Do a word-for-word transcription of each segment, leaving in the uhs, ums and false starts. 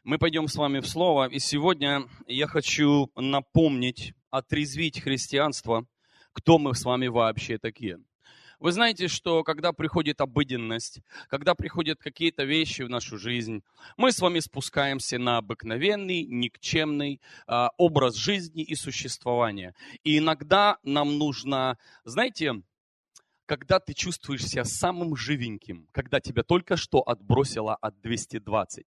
Мы пойдем с вами в Слово, и сегодня я хочу напомнить, отрезвить христианство, кто мы с вами вообще такие. Вы знаете, что когда приходит обыденность, когда приходят какие-то вещи в нашу жизнь, мы с вами спускаемся на обыкновенный, никчемный э, образ жизни и существования. И иногда нам нужно, знаете, когда ты чувствуешь себя самым живеньким, когда тебя только что отбросило от двухсот двадцати.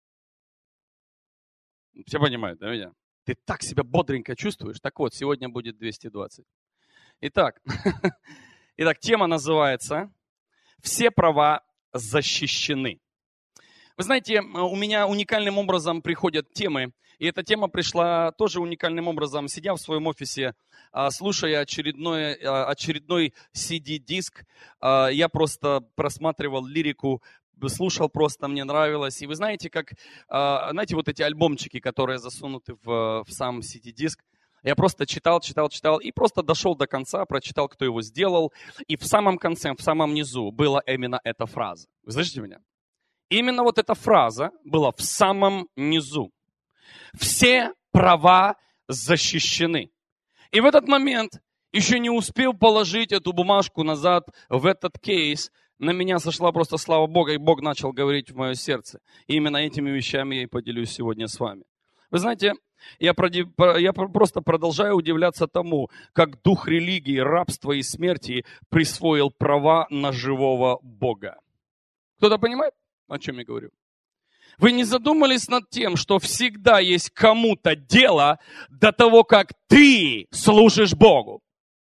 Все понимают, да, меня? Ты так себя бодренько чувствуешь. Так вот, сегодня будет двести двадцать. Итак, итак, тема называется «Все права защищены». Вы знаете, у меня уникальным образом приходят темы, и эта тема пришла тоже уникальным образом, сидя в своем офисе, слушая очередной, очередной си ди-диск, я просто просматривал лирику, слушал просто, мне нравилось. И вы знаете, как, знаете, вот эти альбомчики, которые засунуты в, в сам си ди-диск, я просто читал, читал, читал, и просто дошел до конца, прочитал, кто его сделал. И в самом конце, в самом низу была именно эта фраза. Вы слышите меня? Именно вот эта фраза была в самом низу. Все права защищены. И в этот момент, еще не успел положить эту бумажку назад в этот кейс, на меня сошла просто слава Бога, и Бог начал говорить в мое сердце. И именно этими вещами я и поделюсь сегодня с вами. Вы знаете, я, я просто продолжаю удивляться тому, как дух религии, рабства и смерти присвоил права на живого Бога. Кто-то понимает, о чем я говорю? Вы не задумались над тем, что всегда есть кому-то дело до того, как ты служишь Богу?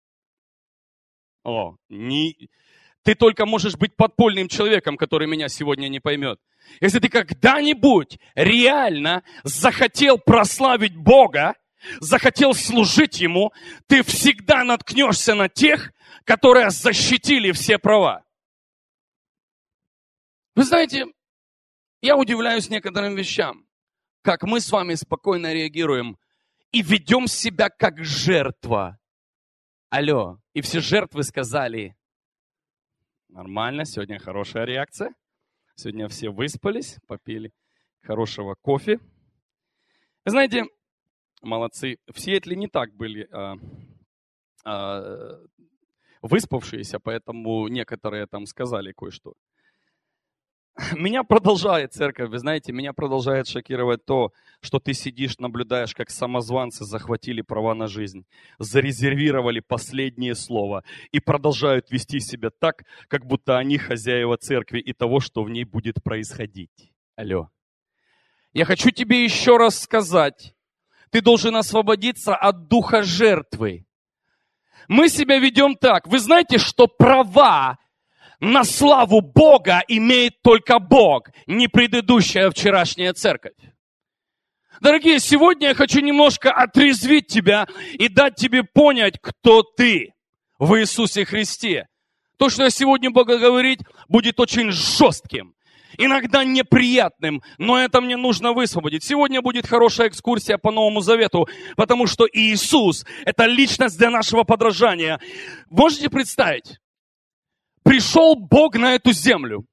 О, не... Ты только можешь быть подпольным человеком, который меня сегодня не поймет. Если ты когда-нибудь реально захотел прославить Бога, захотел служить Ему, ты всегда наткнешься на тех, которые защитили все права. Вы знаете, я удивляюсь некоторым вещам, как мы с вами спокойно реагируем и ведем себя как жертва. Алло, и все жертвы сказали... Нормально, сегодня хорошая реакция. Сегодня все выспались, попили хорошего кофе. Знаете, молодцы. В Сиэтле не так были а, а, выспавшиеся, поэтому некоторые там сказали кое-что. Меня продолжает церковь, вы знаете, меня продолжает шокировать то, что ты сидишь, наблюдаешь, как самозванцы захватили права на жизнь, зарезервировали последнее слово и продолжают вести себя так, как будто они хозяева церкви и того, что в ней будет происходить. Алло. Я хочу тебе еще раз сказать, ты должен освободиться от духа жертвы. Мы себя ведем так. Вы знаете, что права на славу Бога имеет только Бог, не предыдущая вчерашняя церковь. Дорогие, сегодня я хочу немножко отрезвить тебя и дать тебе понять, кто ты в Иисусе Христе. То, что я сегодня буду говорить, будет очень жестким, иногда неприятным, но это мне нужно высвободить. Сегодня будет хорошая экскурсия по Новому Завету, потому что Иисус – это личность для нашего подражания. Можете представить? Пришел Бог на эту землю.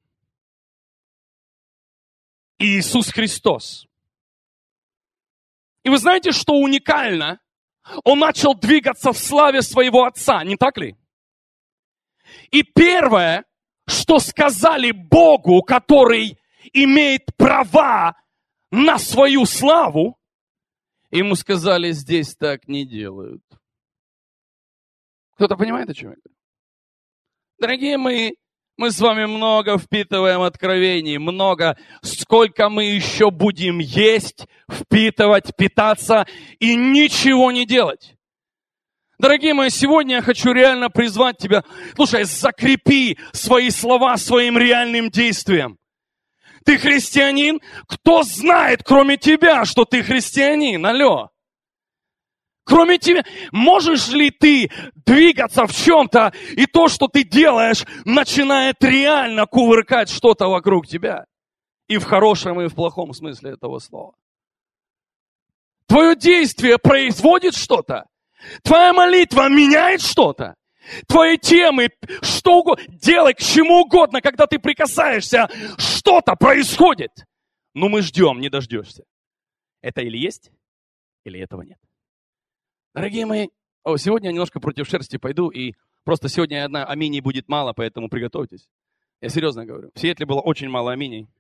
Иисус Христос. И вы знаете, что уникально? Он начал двигаться в славе своего Отца, не так ли? И первое, что сказали Богу, который имеет права на свою славу, ему сказали, здесь так не делают. Кто-то понимает, о чем я говорю? Дорогие мои, мы с вами много впитываем откровений, много, сколько мы еще будем есть, впитывать, питаться и ничего не делать. Дорогие мои, сегодня я хочу реально призвать тебя, слушай, закрепи свои слова своим реальным действием. Ты христианин? Кто знает, кроме тебя, что ты христианин? Алло. Кроме тебя, можешь ли ты двигаться в чем-то, и то, что ты делаешь, начинает реально кувыркать что-то вокруг тебя? И в хорошем, и в плохом смысле этого слова. Твое действие производит что-то. Твоя молитва меняет что-то. Твои темы, что угодно, делай к чему угодно, когда ты прикасаешься, что-то происходит. но мы ждем, не дождешься. Это или есть, или этого нет. Дорогие мои, о, сегодня я немножко против шерсти пойду, и просто сегодня одна аминей будет мало, поэтому приготовьтесь. Я серьезно говорю. В Сиэтле было очень мало аминей.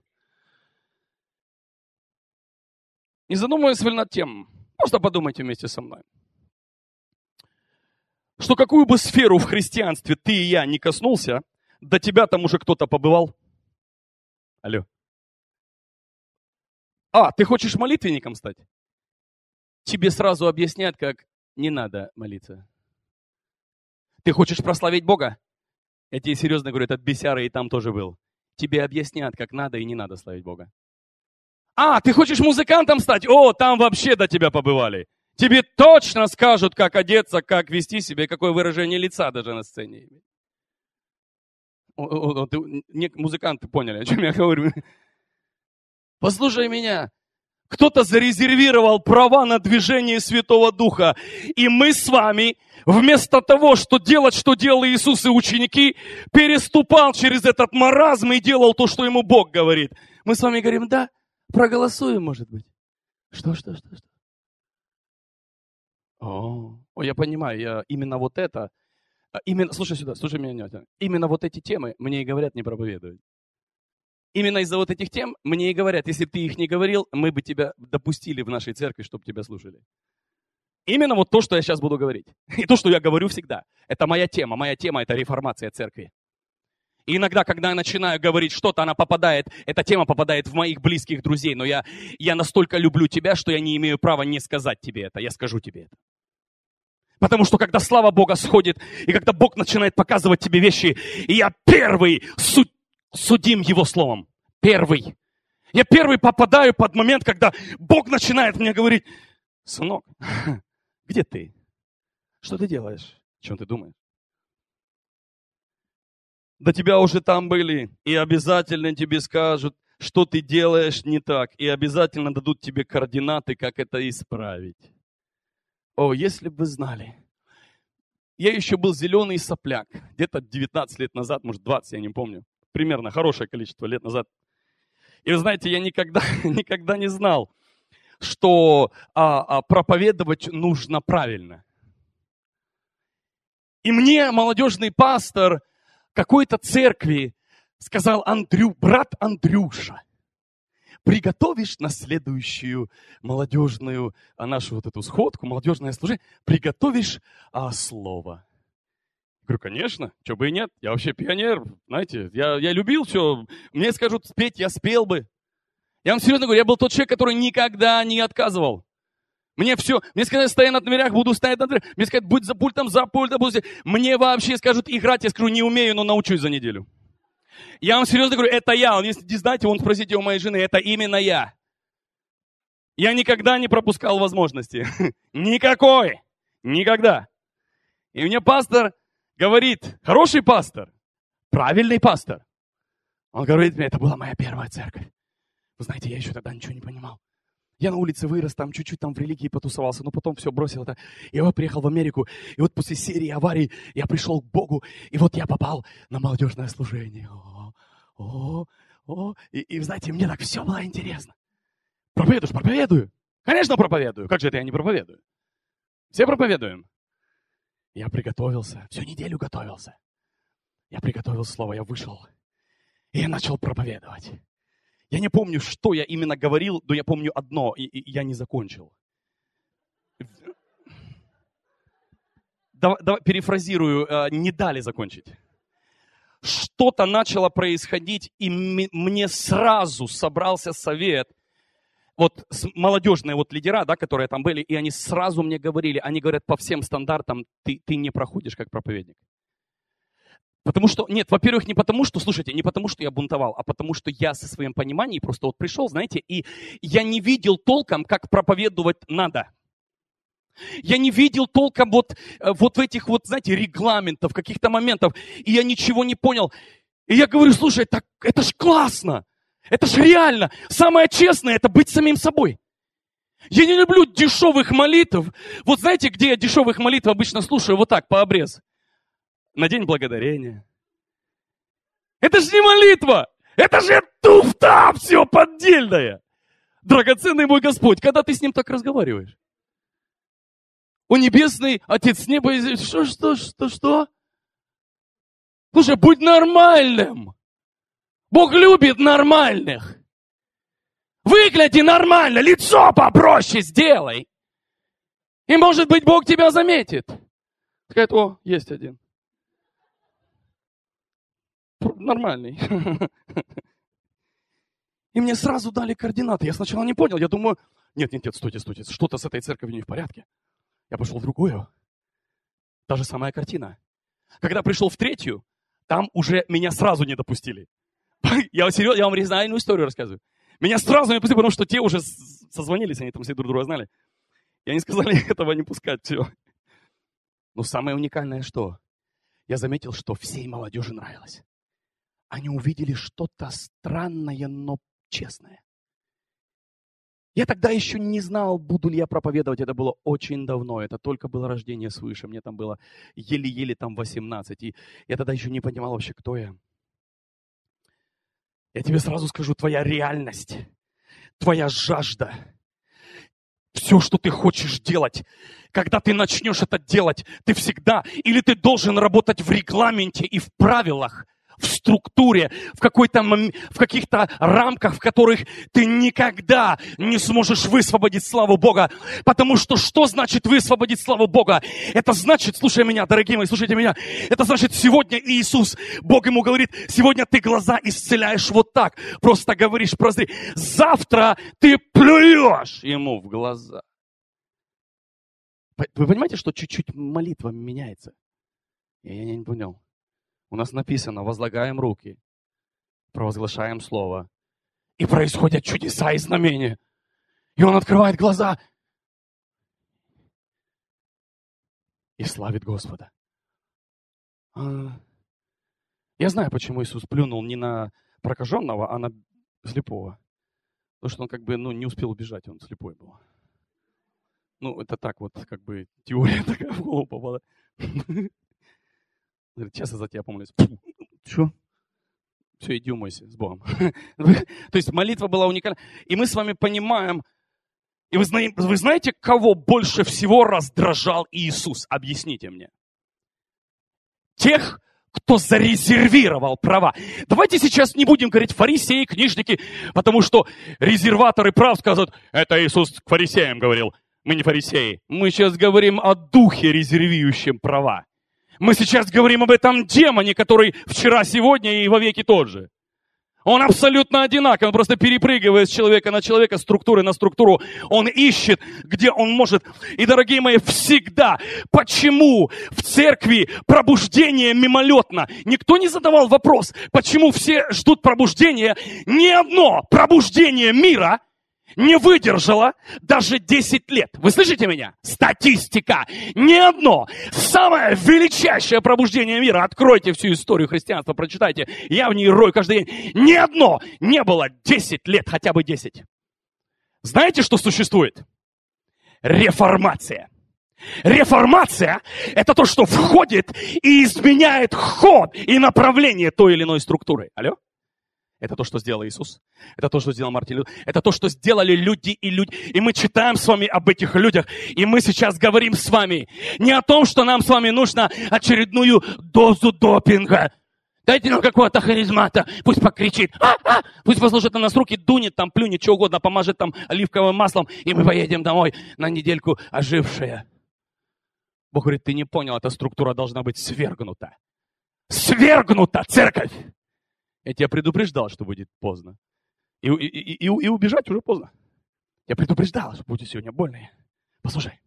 Не задумываясь над тем, просто подумайте вместе со мной. Что какую бы сферу в христианстве ты и я не коснулся, до тебя там уже кто-то побывал. Алло. А, ты хочешь молитвенником стать? Тебе сразу объяснят, как не надо молиться. Ты хочешь прославить Бога? Я тебе серьезно говорю, этот бесяра и там тоже был. Тебе объяснят, как надо и не надо славить Бога. А, ты хочешь музыкантом стать? О, там вообще до тебя побывали. Тебе точно скажут, как одеться, как вести себя, какое выражение лица даже на сцене иметь. О, о, о, ты, не, музыканты поняли, о чем я говорю. Послушай меня. Кто-то зарезервировал права на движение Святого Духа. И мы с вами, вместо того, что делать, что делал Иисус и ученики, переступал через этот маразм и делал то, что ему Бог говорит. Мы с вами говорим, да, проголосуем, может быть. Что, что, что, что? О, о я понимаю, я именно вот это, именно, слушай сюда, слушай меня внимательно. Именно вот эти темы мне и говорят не проповедовать. Именно из-за вот этих тем мне и говорят, если бы ты их не говорил, мы бы тебя допустили в нашей церкви, чтобы тебя слушали. Именно вот то, что я сейчас буду говорить. И то, что я говорю всегда. Это моя тема. Моя тема – это реформация церкви. И иногда, когда я начинаю говорить что-то, она попадает, эта тема попадает в моих близких друзей. Но я, я настолько люблю тебя, что я не имею права не сказать тебе это. Я скажу тебе это. Потому что когда слава Бога сходит, и когда Бог начинает показывать тебе вещи, и я первый суть, судим Его словом. Первый. Я первый попадаю под момент, когда Бог начинает мне говорить, сынок, где ты? Что ты делаешь? О чем ты думаешь? До тебя уже там были, и обязательно тебе скажут, что ты делаешь не так, и обязательно дадут тебе координаты, как это исправить. О, если бы вы знали. Я еще был зеленый сопляк, где-то девятнадцать лет назад, может двадцать, я не помню. Примерно хорошее количество лет назад. И вы знаете, я никогда, никогда не знал, что а, а, проповедовать нужно правильно. И мне молодежный пастор какой-то церкви сказал, Андрю, брат Андрюша, приготовишь на следующую молодежную, а, нашу вот эту сходку, молодежное служение, приготовишь а, слово. Говорю, конечно, что бы и нет. Я вообще пионер, знаете, я, я любил все. Мне скажут спеть, я спел бы. Я вам серьезно говорю, я был тот человек, который никогда не отказывал. Мне все, мне сказали, стоя на дверях, буду стоять на дверях. Мне сказали, будь за пультом, за пультом. Буду... Мне вообще скажут играть, я скажу, не умею, но научусь за неделю. Я вам серьезно говорю, это я. Если не знаете, вон спросите у моей жены, это именно я. Я никогда не пропускал возможности. Никакой. Никогда. И мне пастор говорит, хороший пастор, правильный пастор. Он говорит мне, это была моя первая церковь. Вы знаете, я еще тогда ничего не понимал. Я на улице вырос, там чуть-чуть там в религии потусовался, но потом все бросил это. Я вот приехал в Америку, и вот после серии аварий я пришел к Богу, и вот я попал на молодежное служение. О, о, о. И, и знаете, мне так все было интересно. Проповедуешь, проповедую. Конечно, проповедую. Как же это я не проповедую? Все проповедуем. Я приготовился, всю неделю готовился. Я приготовил слово, я вышел, и я начал проповедовать. Я не помню, что я именно говорил, но я помню одно, и, и я не закончил. Давай, давай перефразирую, не дали закончить. Что-то начало происходить, и мне сразу собрался совет. Вот молодежные вот лидера, да, которые там были, и они сразу мне говорили, они говорят, по всем стандартам ты, ты не проходишь как проповедник. Потому что, нет, во-первых, не потому что, слушайте, не потому что я бунтовал, а потому что я со своим пониманием просто вот пришел, знаете, и я не видел толком, как проповедовать надо. Я не видел толком вот, вот этих вот, знаете, регламентов, каких-то моментов, и я ничего не понял. И я говорю, слушай, так, это ж классно. Это ж реально. Самое честное – это быть самим собой. Я не люблю дешевых молитв. Вот знаете, где я дешевых молитв обычно слушаю? Вот так, по обрез. На День Благодарения. Это же не молитва. Это же туфта, все поддельное. драгоценный мой Господь, когда ты с ним так разговариваешь? О, небесный Отец неба и земли. Что, что, что, что? Слушай, будь нормальным. Бог любит нормальных. Выгляди нормально, лицо попроще сделай. И, может быть, Бог тебя заметит. Скажет, о, есть один. Нормальный. И мне сразу дали координаты. Я сначала не понял. Я думаю, нет, нет, нет, стойте, стойте. Что-то с этой церковью не в порядке. Я пошел в другую. Та же самая картина. Когда пришел в третью, там уже меня сразу не допустили. Я серьезно, я вам реальную историю рассказываю. Меня сразу не допустили, потому что те уже созвонились, они там все друг друга знали. И они сказали, этого не пускать, все. Но самое уникальное что? Я заметил, что всей молодежи нравилось. Они увидели что-то странное, но честное. Я тогда еще не знал, буду ли я проповедовать. Это было очень давно. Это только было рождение свыше. Мне там было еле-еле там восемнадцать. И я тогда еще не понимал вообще, кто я. Я тебе сразу скажу, твоя реальность, твоя жажда, все, что ты хочешь делать, когда ты начнешь это делать, ты всегда, или ты должен работать в регламенте и в правилах, в структуре, в, какой-то, в каких-то рамках, в которых ты никогда не сможешь высвободить славу Бога. Потому что что значит высвободить славу Бога? Это значит, слушай меня, дорогие мои, слушайте меня, это значит сегодня Иисус, Бог ему говорит, сегодня ты глаза исцеляешь вот так, просто говоришь, прозри. Завтра ты плюешь ему в глаза. Вы понимаете, что чуть-чуть молитва меняется? Я не понял. У нас написано, возлагаем руки, провозглашаем слово. И происходят чудеса и знамения. И он открывает глаза и славит Господа. Я знаю, почему Иисус плюнул не на прокаженного, а на слепого. Потому что он как бы ну, не успел убежать, он слепой был. Ну, это так вот, как бы теория такая в голову попала. Говорит, сейчас я за тебя помолюсь. Что? Все, иди умойся с Богом. То есть молитва была уникальна. И мы с вами понимаем, и вы знаете, вы знаете, кого больше всего раздражал Иисус? Объясните мне. Тех, кто зарезервировал права. Давайте сейчас не будем говорить фарисеи, книжники, потому что резерваторы прав скажут, это Иисус к фарисеям говорил. Мы не фарисеи. Мы сейчас говорим о духе, резервирующем права. Мы сейчас говорим об этом демоне, который вчера, сегодня и вовеки тот же. Он абсолютно одинаковый, он просто перепрыгивает с человека на человека, структуры на структуру. Он ищет, где он может. И, дорогие мои, всегда, почему в церкви пробуждение мимолетно? Никто не задавал вопрос, почему все ждут пробуждения. Ни одно пробуждение мира не выдержала даже десять лет. Вы слышите меня? Статистика. Ни одно. Самое величайшее пробуждение мира. Откройте всю историю христианства, прочитайте. Я в ней рою каждый день. Ни одно не было десять лет, хотя бы десять. Знаете, что существует? Реформация. Реформация – это то, что входит и изменяет ход и направление той или иной структуры. Алло? Это то, что сделал Иисус. Это то, что сделал Мартин Лютер. Это то, что сделали люди и люди. И мы читаем с вами об этих людях. И мы сейчас говорим с вами не о том, что нам с вами нужно очередную дозу допинга. Дайте нам какого-то харизмата. Пусть покричит. А-а! Пусть послушает на нас руки, дунет, там, плюнет, что угодно, помажет там оливковым маслом. И мы поедем домой на недельку ожившие. Бог говорит, ты не понял, эта структура должна быть свергнута. Свергнута, церковь! Я тебя предупреждал, что будет поздно. И, и, и, и, и убежать уже поздно. Я предупреждал, что будет сегодня больно. Послушай.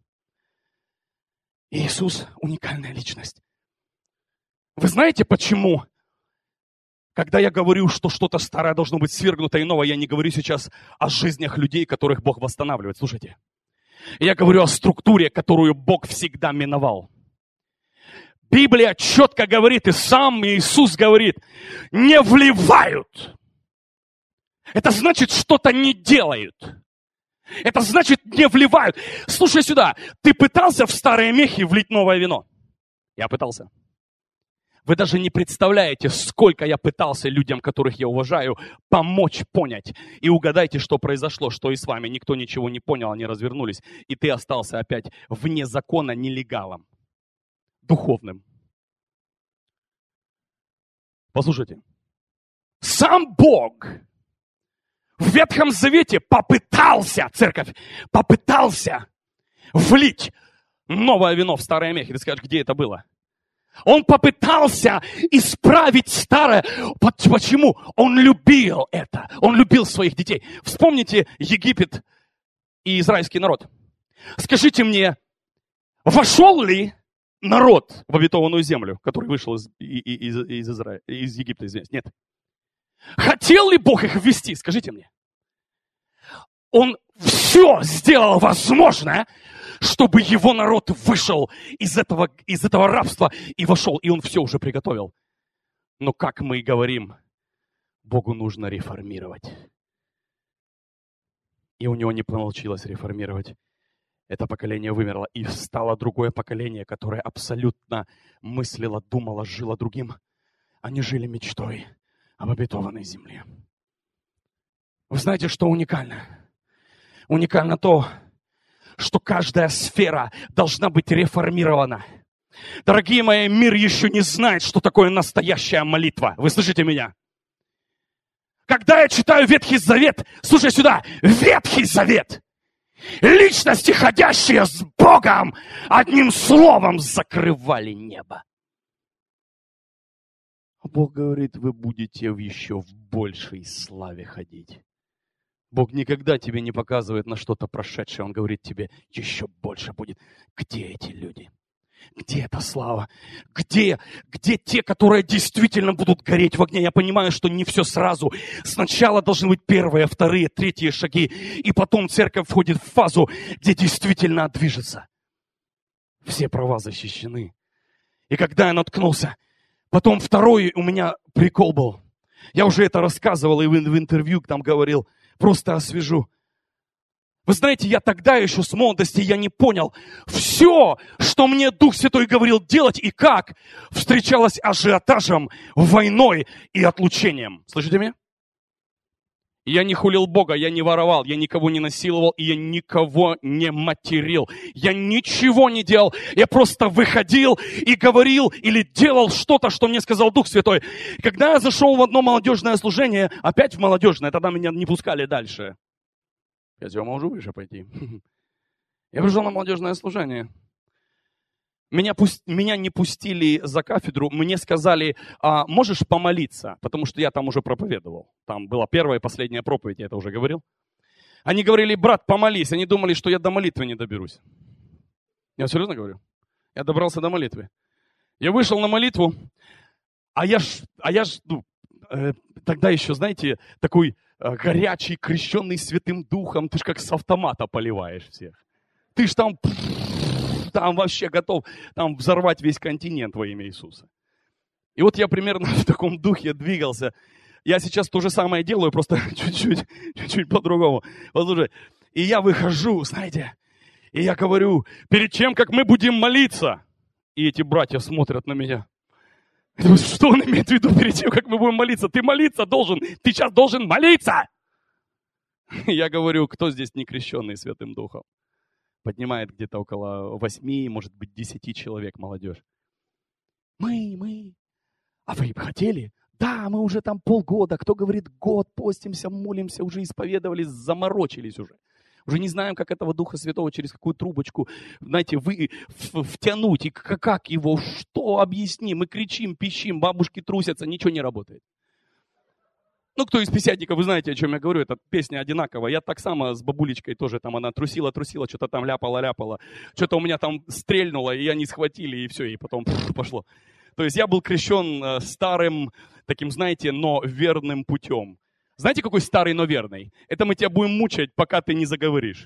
Иисус – уникальная личность. Вы знаете, почему? Когда я говорю, что что-то старое должно быть свергнуто и новое, я не говорю сейчас о жизнях людей, которых Бог восстанавливает. Слушайте. Я говорю о структуре, которую Бог всегда миновал. Библия четко говорит, и сам Иисус говорит, не вливают. Это значит, что-то не делают. Это значит, не вливают. Слушай сюда, ты пытался в старые мехи влить новое вино? Я пытался. Вы даже не представляете, сколько я пытался людям, которых я уважаю, помочь понять. И угадайте, что произошло, что и с вами. Никто ничего не понял, они развернулись. И ты остался опять вне закона нелегалом, духовным. Послушайте. Сам Бог в Ветхом Завете попытался, церковь, попытался влить новое вино в старые мехи. Ты скажешь, где это было? Он попытался исправить старое. Почему? Он любил это. Он любил своих детей. Вспомните Египет и израильский народ. Скажите мне, вошел ли народ в обетованную землю, который вышел из, из, из, Израиля, из Египта? Извиняюсь. Нет. Хотел ли Бог их ввести? Скажите мне. Он все сделал возможное, чтобы его народ вышел из этого, из этого рабства и вошел, и он все уже приготовил. Но, как мы и говорим, Богу нужно реформировать. И у него не получилось реформировать. Это поколение вымерло, и стало другое поколение, которое абсолютно мыслило, думало, жило другим. Они жили мечтой об обетованной земле. Вы знаете, что уникально? Уникально то, что каждая сфера должна быть реформирована. Дорогие мои, мир еще не знает, что такое настоящая молитва. Вы слышите меня? Когда я читаю Ветхий Завет, слушай сюда, Ветхий Завет, личности, ходящие с Богом, одним словом закрывали небо. А Бог говорит, вы будете еще в большей славе ходить. Бог никогда тебе не показывает на что-то прошедшее. Он говорит тебе, еще больше будет. Где эти люди? Где эта слава? Где, где те, которые действительно будут гореть в огне? Я понимаю, что не все сразу. Сначала должны быть первые, вторые, третьи шаги. И потом церковь входит в фазу, где действительно движется. Все права защищены. И когда я наткнулся, потом второй у меня прикол был. Я уже это рассказывал и в интервью там говорил. Просто освежу. Вы знаете, я тогда еще с молодости, я не понял. Все, что мне Дух Святой говорил делать и как, встречалось ажиотажем, войной и отлучением. Слышите меня? Я не хулил Бога, я не воровал, я никого не насиловал, и я никого не материл. Я ничего не делал. Я просто выходил и говорил или делал что-то, что мне сказал Дух Святой. Когда я зашел в одно молодежное служение, опять в молодежное, тогда меня не пускали дальше. Я могу выше пойти. Я пришел на молодежное служение. Меня, пусть, меня не пустили за кафедру, мне сказали, а, можешь помолиться, потому что я там уже проповедовал. Там была первая и последняя проповедь, я это уже говорил. Они говорили, брат, помолись. Они думали, что я до молитвы не доберусь. Я серьезно говорю? Я добрался до молитвы. Я вышел на молитву, а я ж, а я ж ну, э, тогда еще, знаете, такой э, горячий, крещенный Святым Духом, ты ж как с автомата поливаешь всех. Ты ж там... Там вообще готов там взорвать весь континент во имя Иисуса. И вот я примерно в таком духе двигался. Я сейчас то же самое делаю, просто чуть-чуть, чуть-чуть по-другому. Послушай, и я выхожу, знаете, и я говорю, перед тем, как мы будем молиться, и эти братья смотрят на меня. Что он имеет в виду перед тем, как мы будем молиться? Ты молиться должен, ты сейчас должен молиться. Я говорю, кто здесь не крещенный Святым Духом? Поднимает где-то около восьми, может быть, десяти человек молодежь. Мы, мы. А вы бы хотели? Да, мы уже там полгода. Кто говорит год, постимся, молимся, уже исповедовались, заморочились уже. Уже не знаем, как этого Духа Святого через какую трубочку, знаете, вы, в, втянуть. И как его, что объясним? Мы кричим, пищим, бабушки трусятся, ничего не работает. Ну, кто из пятидесятников, вы знаете, о чем я говорю, эта песня одинаковая. Я так само с бабулечкой тоже, там она трусила-трусила, что-то там ляпала-ляпала. Что-то у меня там стрельнуло, и они схватили, и все, и потом пошло. То есть я был крещен старым, таким, знаете, но верным путем. Знаете, какой старый, но верный? Это мы тебя будем мучать, пока ты не заговоришь.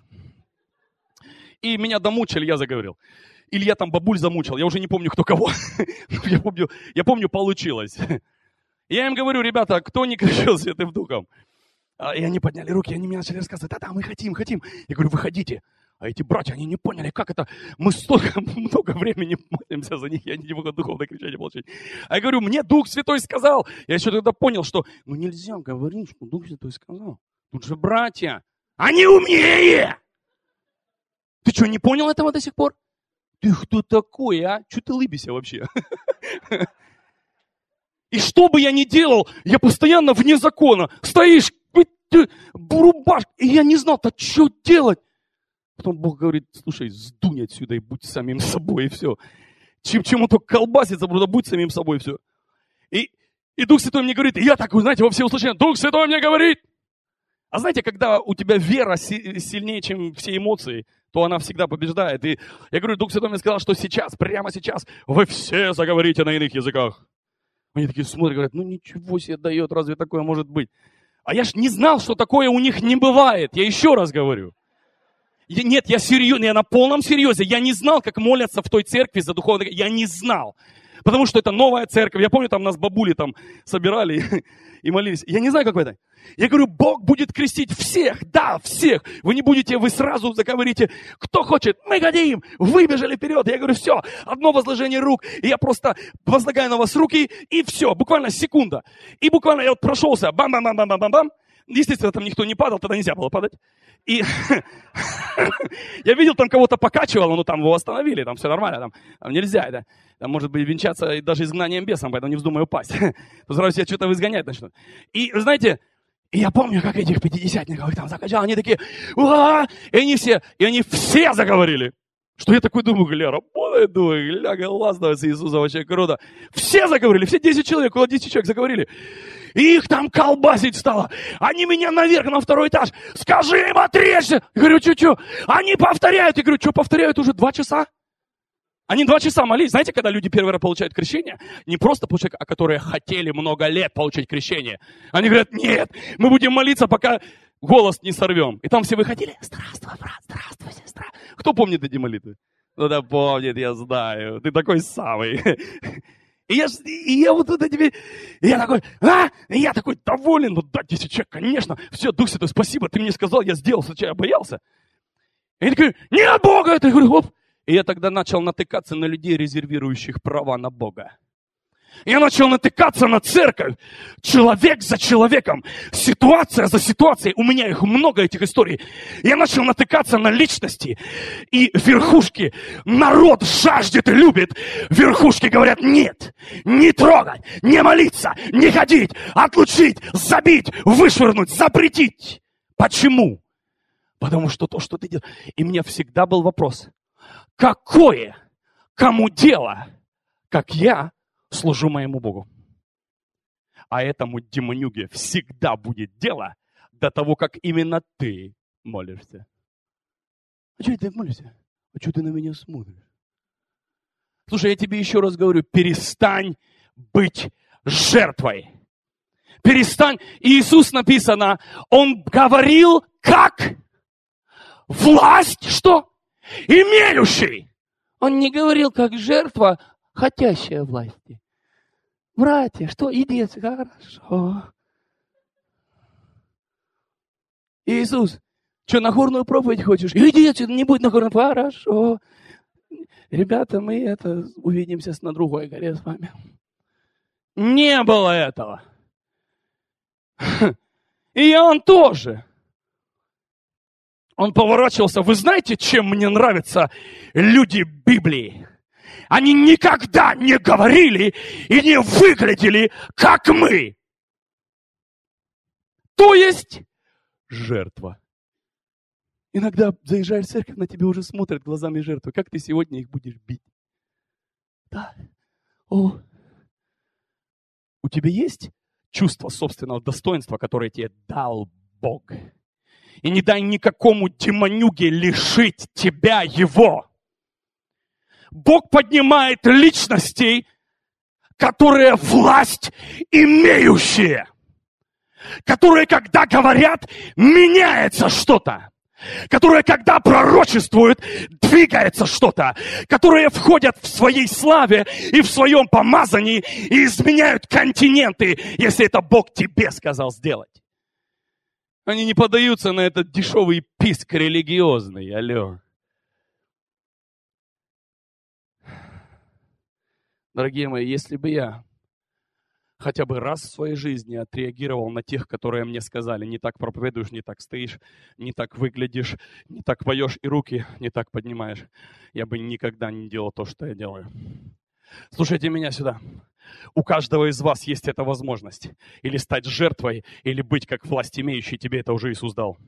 И меня домучили, я заговорил. Или я там бабуль замучил, я уже не помню, кто кого. Я помню, я помню, получилось. Я им говорю, ребята, кто не крещен Святым Духом? И они подняли руки, они мне начали рассказывать, да-да, мы хотим, хотим. Я говорю, выходите. А эти братья, они не поняли, как это. Мы столько много времени молимся за них, и они не могут духовное крещение получить. А я говорю, мне Дух Святой сказал. Я еще тогда понял, что ну нельзя говорить, что Дух Святой сказал. Тут же братья, они умнее! Ты что, не понял этого до сих пор? Ты кто такой, а? Чего ты лыбишься вообще? И что бы я ни делал, я постоянно вне закона. Стоишь, рубаш, и я не знал, то что делать? Потом Бог говорит, слушай, сдунь отсюда и будь самим собой, и все. Чем, чему только колбасится, просто будь самим собой, и все. И, и Дух Святой мне говорит, и я такой, знаете, во всеуслышание, Дух Святой мне говорит. А знаете, когда у тебя вера си- сильнее, чем все эмоции, то она всегда побеждает. И я говорю, Дух Святой мне сказал, что сейчас, прямо сейчас, вы все заговорите на иных языках. Они такие смотрят, говорят, ну ничего себе дает, разве такое может быть? А я ж не знал, что такое у них не бывает. Я еще раз говорю. Я, нет, я серьезно, я на полном серьезе. Я не знал, как молятся в той церкви за духовное. Я не знал. Потому что это новая церковь. Я помню, там нас бабули там собирали и молились. Я не знаю, как это. Я говорю, Бог будет крестить всех, да, всех. Вы не будете, вы сразу заговорите, кто хочет, мы хотим. Выбежали вперед. Я говорю, все, одно возложение рук. И я просто возлагаю на вас руки, и все, буквально секунда. И буквально я вот прошелся, бам-бам-бам-бам-бам-бам. Естественно, там никто не падал, тогда нельзя было падать. И я видел, там кого-то покачивало, но там его остановили, там все нормально, там, там нельзя это. Там может быть венчаться даже изгнанием бесом, поэтому не вздумай упасть. То сразу себя что-то изгонять начнут. И, знаете, и я помню, как этих пятидесятников их там закачал, они такие, уа! И они все, и они все заговорили. Что я такой думаю, гля, работает, думаю, гля, классно, с Иисуса вообще круто. Все заговорили, все десять человек, около десяти человек заговорили. И их там колбасить стало. Они меня наверх на второй этаж. Скажи им отрежься. Я говорю, что-что? Они повторяют. Я говорю, что повторяют уже два часа? Они два часа молились. Знаете, когда люди первый раз получают крещение, не просто получают, а которые хотели много лет получить крещение. Они говорят, нет, мы будем молиться, пока голос не сорвем. И там все выходили. Здравствуй, брат, здравствуй, сестра. Кто помнит эти молитвы? Ну да помнит, я знаю. Ты такой самый. И я, и я вот это тебе, и я такой, а? И я такой доволен, ну да, десять человек, конечно. Все, Дух Святой, спасибо, ты мне сказал, я сделал, сначала я боялся. И я такой, не от Бога это. Я говорю, оп. И я тогда начал натыкаться на людей, резервирующих права на Бога. Я начал натыкаться на церковь, человек за человеком, ситуация за ситуацией. У меня их много, этих историй. Я начал натыкаться на личности и верхушки. Народ жаждет и любит. Верхушки говорят, нет, не трогать, не молиться, не ходить, отлучить, забить, вышвырнуть, запретить. Почему? Потому что то, что ты делаешь. И у меня всегда был вопрос. Какое кому дело, как я служу моему Богу? А этому демонюге всегда будет дело до того, как именно ты молишься. А что ты молишься? А что ты на меня смотришь? Слушай, я тебе еще раз говорю, перестань быть жертвой. Перестань. Иисус написано, Он говорил как власть, что? Имеющий. Он не говорил как жертва, хотящая власти. Братья, что? Иди отсюда. Хорошо. Иисус, что, Нагорную проповедь хочешь? Иди отсюда, не будь Нагорной. Хорошо. Ребята, мы это увидимся на другой горе с вами. Не было этого. И он тоже. Он поворачивался. Вы знаете, чем мне нравятся люди Библии? Они никогда не говорили и не выглядели, как мы. То есть жертва. Иногда заезжаешь в церковь, на тебя уже смотрят глазами жертвы. Как ты сегодня их будешь бить? Да. О. У тебя есть чувство собственного достоинства, которое тебе дал Бог? И не дай никакому демонюге лишить тебя его. Бог поднимает личностей, которые власть имеющие. Которые, когда говорят, меняется что-то. Которые, когда пророчествуют, двигается что-то. Которые входят в своей славе и в своем помазании и изменяют континенты, если это Бог тебе сказал сделать. Они не поддаются на этот дешевый писк религиозный. Алло. Дорогие мои, если бы я хотя бы раз в своей жизни отреагировал на тех, которые мне сказали, не так проповедуешь, не так стоишь, не так выглядишь, не так поешь и руки не так поднимаешь, я бы никогда не делал то, что я делаю. Слушайте меня сюда. У каждого из вас есть эта возможность. Или стать жертвой, или быть как власть имеющий, тебе это уже Иисус дал.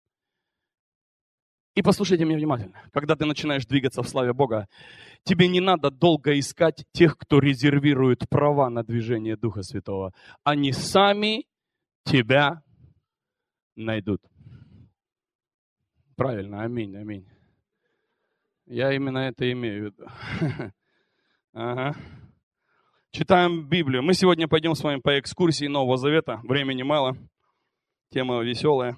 И послушайте меня внимательно. Когда ты начинаешь двигаться в славе Бога, тебе не надо долго искать тех, кто резервирует права на движение Духа Святого. Они сами тебя найдут. Правильно, аминь, аминь. Я именно это имею в виду. Ага. Читаем Библию. Мы сегодня пойдем с вами по экскурсии Нового Завета. Времени мало. Тема веселая.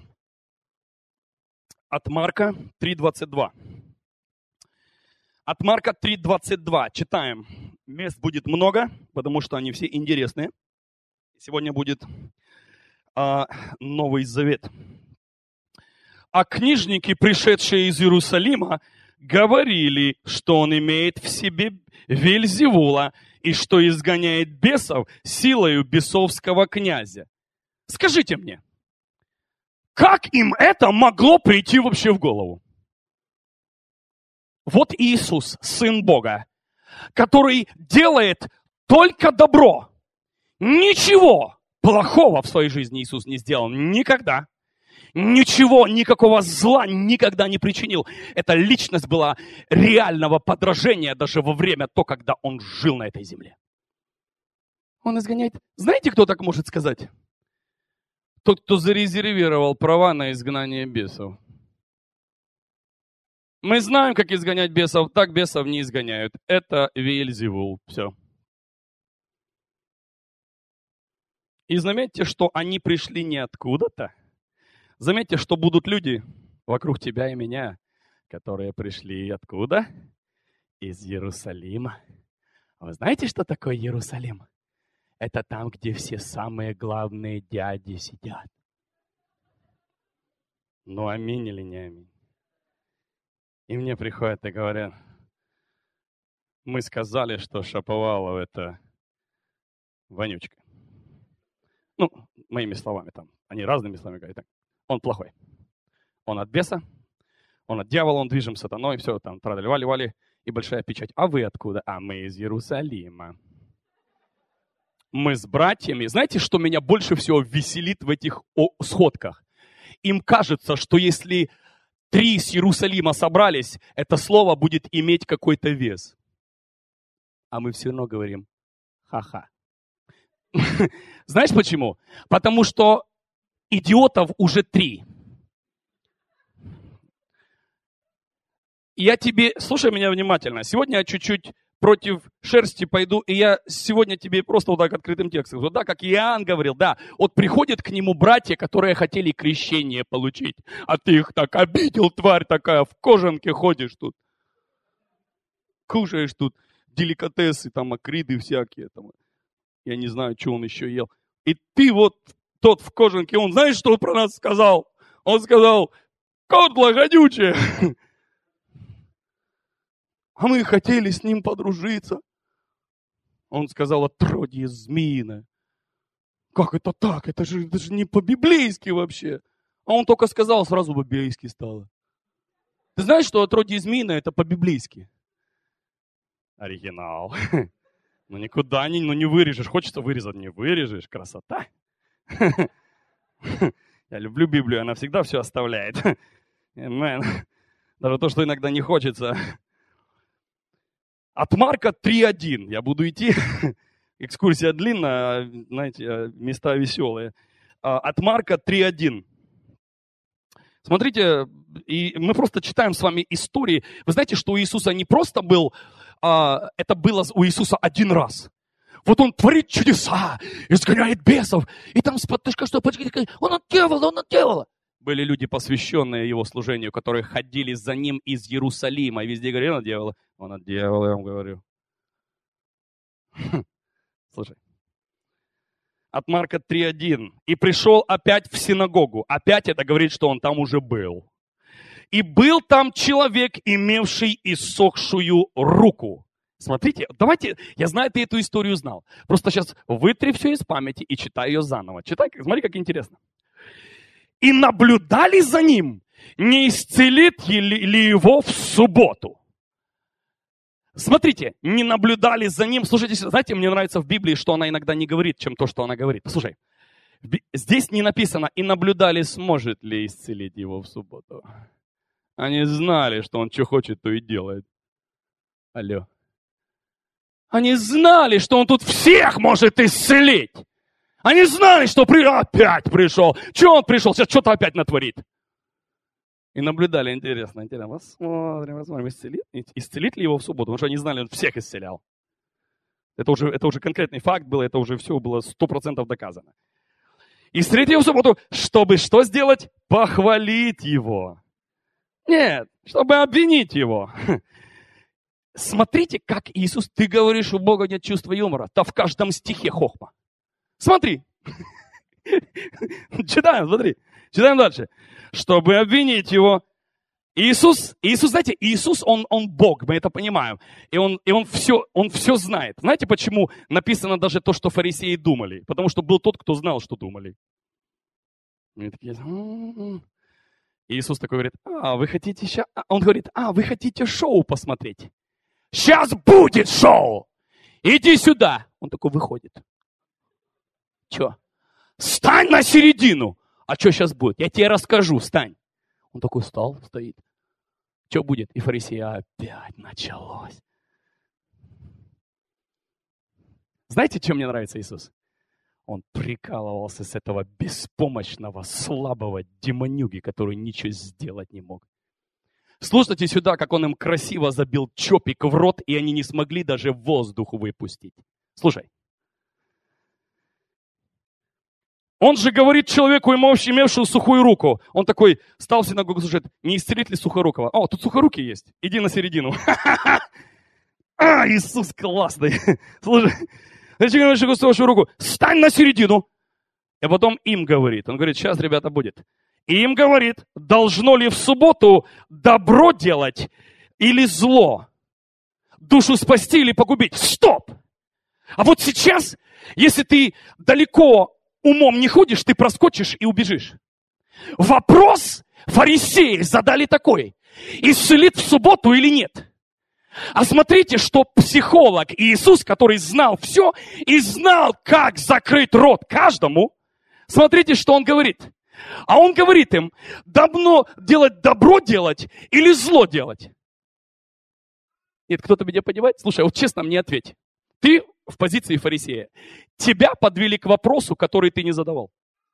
От Марка три двадцать два. От Марка три двадцать два. Читаем. Мест будет много, потому что они все интересные. Сегодня будет а, Новый Завет. А книжники, пришедшие из Иерусалима, говорили, что он имеет в себе Вельзевула и что изгоняет бесов силою бесовского князя. Скажите мне, как им это могло прийти вообще в голову? Вот Иисус, Сын Бога, который делает только добро. Ничего плохого в своей жизни Иисус не сделал никогда. Ничего, никакого зла никогда не причинил. Эта личность была реального подражения даже во время то, когда Он жил на этой земле. Он изгоняет. Знаете, кто так может сказать? Тот, кто зарезервировал права на изгнание бесов. Мы знаем, как изгонять бесов, так бесов не изгоняют. Это Вельзевул. Все. И заметьте, что они пришли не откуда-то. Заметьте, что будут люди вокруг тебя и меня, которые пришли откуда? Из Иерусалима. Вы знаете, что такое Иерусалим? Это там, где все самые главные дяди сидят. Ну, аминь или не аминь? И мне приходят и говорят, мы сказали, что Шаповалов это вонючка. Ну, моими словами там. Они разными словами говорят. Так. Он плохой. Он от беса, он от дьявола, он движим сатаной, все там, трали-вали-вали, и большая печать. А вы откуда? А мы из Иерусалима. Мы с братьями. Знаете, что меня больше всего веселит в этих сходках? Им кажется, что если три с Иерусалима собрались, это слово будет иметь какой-то вес. А мы все равно говорим ха-ха. Знаешь почему? Потому что идиотов уже три. Я тебе, слушай меня внимательно, сегодня я чуть-чуть против шерсти пойду, и я сегодня тебе просто вот так открытым текстом скажу, да, как Иоанн говорил, да, вот приходят к нему братья, которые хотели крещение получить, а ты их так обидел, тварь такая, в кожанке ходишь тут, кушаешь тут деликатесы, там, акриды всякие, там, я не знаю, что он еще ел, и ты вот тот в кожанке, он, знаешь, что он про нас сказал? Он сказал, кодло гадючее. А мы хотели с ним подружиться. Он сказал, отродье змеиное. Как это так? Это же, это же не по-библейски вообще. А он только сказал, сразу по-библейски стало. Ты знаешь, что отродье змеиное это по-библейски? Оригинал. Ну никуда не, ну не вырежешь. Хочется вырезать, не вырежешь. Красота. Я люблю Библию, она всегда все оставляет. Amen. Даже то, что иногда не хочется. От Марка три один. Я буду идти. Экскурсия длинная, знаете, места веселые. От Марка три один. Смотрите, и мы просто читаем с вами истории. Вы знаете, что у Иисуса не просто был, это было у Иисуса один раз. Вот он творит чудеса, изгоняет бесов. И там, ты что, он от дьявола, он от дьявола. Были люди, посвященные его служению, которые ходили за ним из Иерусалима. И везде говорили, он от дьявола. Он от дьявола, я вам говорю. Слушай. От Марка три один. И пришел опять в синагогу. Опять это говорит, что он там уже был. И был там человек, имевший иссохшую руку. Смотрите, давайте, я знаю, ты эту историю знал. Просто сейчас вытри все из памяти и читай ее заново. Читай, смотри, как интересно. И наблюдали за ним, не исцелит ли его в субботу. Смотрите, не наблюдали за ним. Слушайте, знаете, мне нравится в Библии, что она иногда не говорит, чем то, что она говорит. Послушай, здесь не написано, и наблюдали, сможет ли исцелить его в субботу. Они знали, что он что хочет, то и делает. Алло. Они знали, что он тут всех может исцелить. Они знали, что при... опять пришел. Че он пришел? Сейчас что-то опять натворит. И наблюдали, интересно, интересно. Посмотрим, посмотрим, исцелит, исцелит ли его в субботу. Потому что они знали, он всех исцелял. Это уже, это уже конкретный факт был, это уже все было сто процентов доказано. Исцелит его в субботу, чтобы что сделать? Похвалить его. Нет, чтобы обвинить его. Смотрите, как Иисус, ты говоришь, у Бога нет чувства юмора. Да в каждом стихе хохма. Смотри. Читаем, смотри. Читаем дальше. Чтобы обвинить его. Иисус, Иисус, знаете, Иисус, он, он Бог, мы это понимаем. И, он, и он, все, он все знает. Знаете, почему написано даже то, что фарисеи думали? Потому что был тот, кто знал, что думали. И такие, м-м-м. Иисус такой говорит, а, вы хотите сейчас... Он говорит, а, вы хотите шоу посмотреть? Сейчас будет шоу! Иди сюда! Он такой выходит. Че? Стань на середину! А что сейчас будет? Я тебе расскажу, встань. Он такой встал, стоит. Что будет? И фарисеи, опять началось. Знаете, чем мне нравится Иисус? Он прикалывался с этого беспомощного, слабого демонюги, который ничего сделать не мог. Слушайте сюда, как он им красиво забил чопик в рот, и они не смогли даже воздух выпустить. Слушай. Он же говорит человеку, имевшему сухую руку. Он такой стал в синагогу, слушает, не исцелит ли сухорукого? О, тут сухорукий есть. Иди на середину. А, Иисус классный. Слушай, имевшему руку, стань на середину. И потом им говорит. Он говорит, сейчас, ребята, будет. И им говорит, должно ли в субботу добро делать или зло? Душу спасти или погубить? Стоп! А вот сейчас, если ты далеко умом не ходишь, ты проскочишь и убежишь. Вопрос фарисеи задали такой. Исцелит в субботу или нет? А смотрите, что психолог Иисус, который знал все и знал, как закрыть рот каждому, смотрите, что он говорит. А он говорит им, давно делать добро делать или зло делать? Нет, кто-то меня понимает? Слушай, вот честно мне ответь. Ты в позиции фарисея. Тебя подвели к вопросу, который ты не задавал.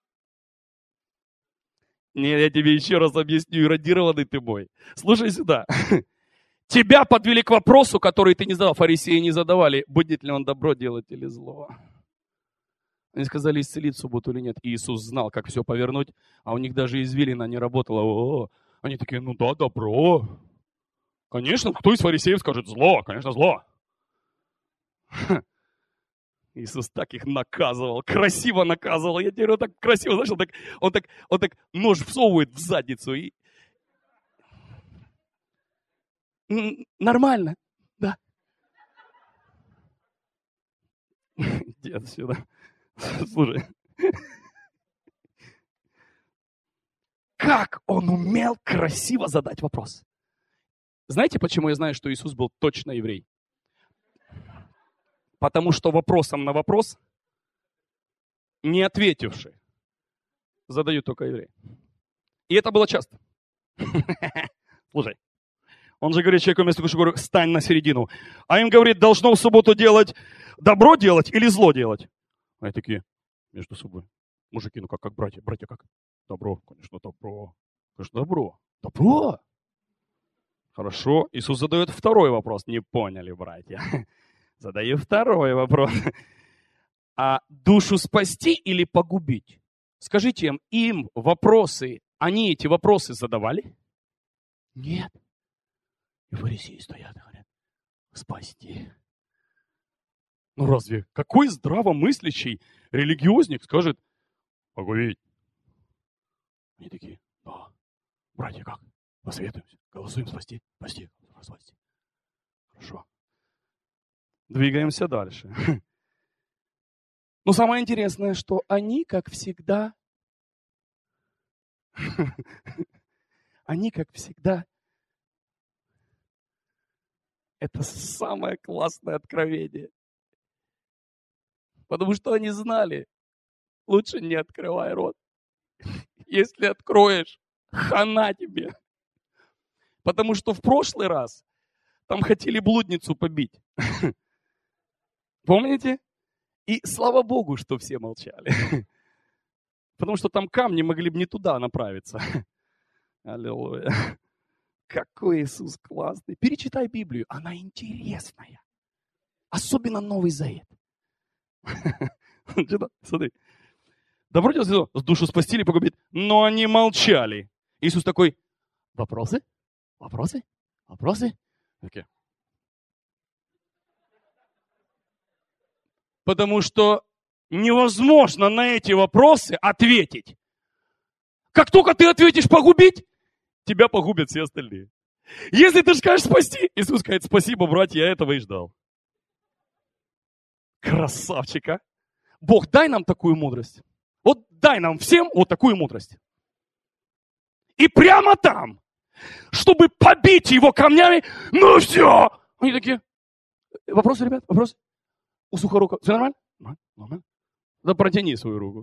Не, я тебе еще раз объясню, эродированный ты мой. Слушай сюда. Тебя подвели к вопросу, который ты не задавал. Фарисеи не задавали, будет ли он добро делать или зло. Они сказали, исцелить в субботу или нет. И Иисус знал, как все повернуть, а у них даже извилина не работала. О-о-о. Они такие, ну да, добро. Конечно, кто из фарисеев скажет зло? Конечно, зло. Иисус так их наказывал, красиво наказывал. Я тебе говорю, так красиво, знаешь, он так, он так, он так нож всовывает в задницу. И... Нормально, да. Иди отсюда. Слушай. Как он умел красиво задать вопрос. Знаете, почему я знаю, что Иисус был точно еврей? Потому что вопросом на вопрос, не ответивший, задают только евреи. И это было часто. Слушай, он же говорит человеку вместо говорю, стань на середину. А им говорит, должно в субботу делать, добро делать или зло делать. А они такие, между собой, мужики, ну как, как братья, братья как? Добро, конечно, добро. Конечно, добро. Добро? Хорошо. Иисус задает второй вопрос. Не поняли, братья. Задаю второй вопрос. А душу спасти или погубить? Скажите им, им вопросы, они эти вопросы задавали? Нет. И фарисеи стоят и говорят, спасти. Ну разве какой здравомыслящий религиозник скажет погубить? Они такие, да. Братья как? Посоветуемся. Голосуем спасти. Спасти. Спасти. Хорошо. Двигаемся дальше. Но самое интересное, что они, как всегда, они, как всегда, это самое классное откровение. Потому что они знали, лучше не открывай рот. Если откроешь, хана тебе. Потому что в прошлый раз там хотели блудницу побить. Помните? И слава Богу, что все молчали. Потому что там камни могли бы не туда направиться. Аллилуйя. Какой Иисус классный. Перечитай Библию, она интересная. Особенно Новый Завет. Смотри. Добро делать, душу спасти или погубить. Но они молчали. Иисус такой, вопросы? Вопросы? Вопросы? Окей. Потому что невозможно на эти вопросы ответить. Как только ты ответишь погубить, тебя погубят все остальные. Если ты скажешь спасти, Иисус скажет, спасибо, братья, я этого и ждал. Красавчика. Бог, дай нам такую мудрость. Вот дай нам всем вот такую мудрость. И прямо там, чтобы побить его камнями, ну все. Они такие, вопросы, ребят, вопросы? У Сухорука, все нормально? Нормально. Да протяни свою руку.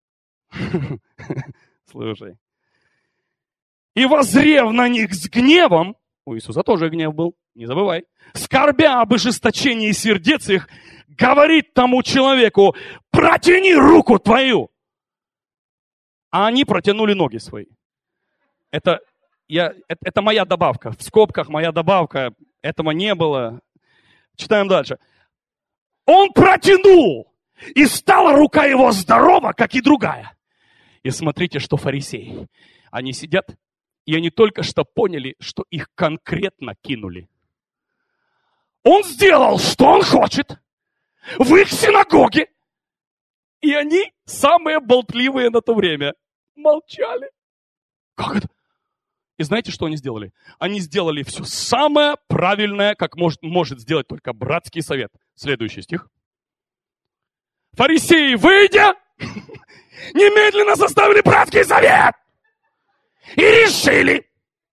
Слушай. И возрев на них с гневом, у Иисуса тоже гнев был, не забывай, скорбя об ожесточении сердец их, говорит тому человеку, протяни руку твою. А они протянули ноги свои. Это, я, это, это моя добавка. В скобках моя добавка. Этого не было. Читаем дальше. Он протянул, и стала рука его здорова, как и другая. И смотрите, что фарисеи. Они сидят, и они только что поняли, что их конкретно кинули. Он сделал, что он хочет, в их синагоге. И они, самые болтливые на то время, молчали. Как это? И знаете, что они сделали? Они сделали все самое правильное, как может, может сделать только братский совет. Следующий стих. Фарисеи, выйдя, немедленно составили братский совет и решили,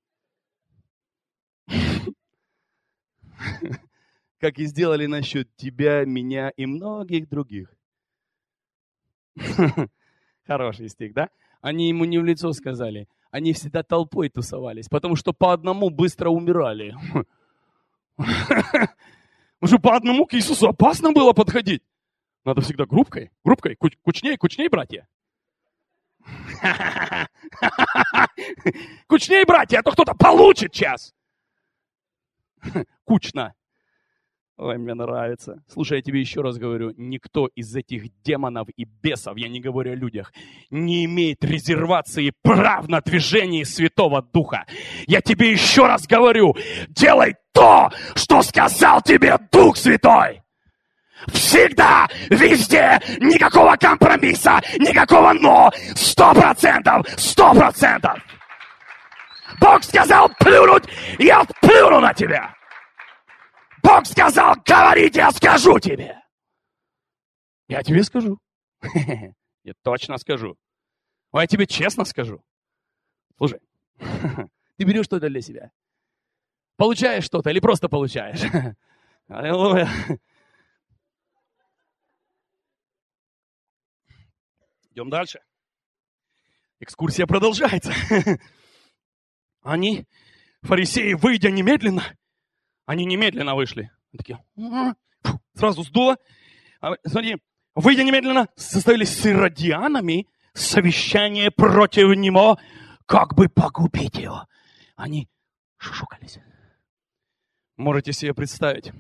как и сделали насчет тебя, меня и многих других. Хороший стих, да? Они ему не в лицо сказали. Они всегда толпой тусовались, потому что по одному быстро умирали. Уже по одному к Иисусу опасно было подходить. Надо всегда группкой, группкой, куч, кучней, кучней, братья. Кучней, братья, а то кто-то получит час. Кучно. Ой, мне нравится. Слушай, я тебе еще раз говорю, никто из этих демонов и бесов, я не говорю о людях, не имеет резервации прав на движение Святого Духа. Я тебе еще раз говорю, делай то, что сказал тебе Дух Святой. Всегда, везде, никакого компромисса, никакого но, сто процентов, сто процентов. Бог сказал плюнуть, я плюну на тебя. Бог сказал, говорить, я скажу тебе. Я тебе скажу. Я точно скажу. А я тебе честно скажу. Слушай, ты берешь что-то для себя. Получаешь что-то или просто получаешь? Аллилуйя. Идем дальше. Экскурсия продолжается. Они, фарисеи, выйдя немедленно, они немедленно вышли. Они такие, фу, сразу сдуло. Смотри, выйдя немедленно, составили с иродианами совещание против него, как бы погубить его. Они шушукались. Можете себе представить.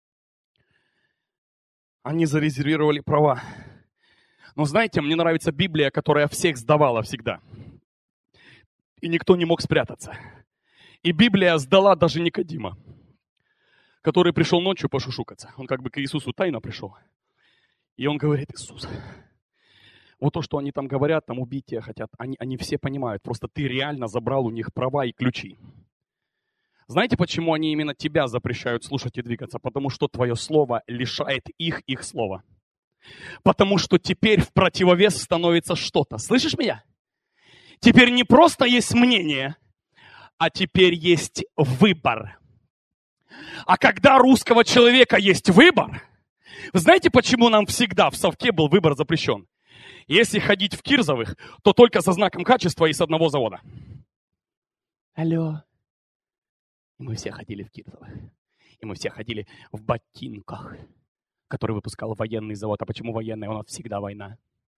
Они зарезервировали права. Но знаете, мне нравится Библия, которая всех сдавала всегда. И никто не мог спрятаться. И Библия сдала даже Никодима, который пришел ночью пошушукаться. Он как бы к Иисусу тайно пришел. И он говорит, Иисус, вот то, что они там говорят, там убить тебя хотят, они, они все понимают. Просто ты реально забрал у них права и ключи. Знаете, почему они именно тебя запрещают слушать и двигаться? Потому что твое слово лишает их их слова. Потому что теперь в противовес становится что-то. Слышишь меня? Теперь не просто есть мнение, а теперь есть выбор. А когда русского человека есть выбор, вы знаете, почему нам всегда в совке был выбор запрещен? Если ходить в Кирзовых, то только со знаком качества и с одного завода. Алло. И мы все ходили в Кирзовых. И мы все ходили в ботинках, который выпускал военный завод. А почему военный? У нас всегда война.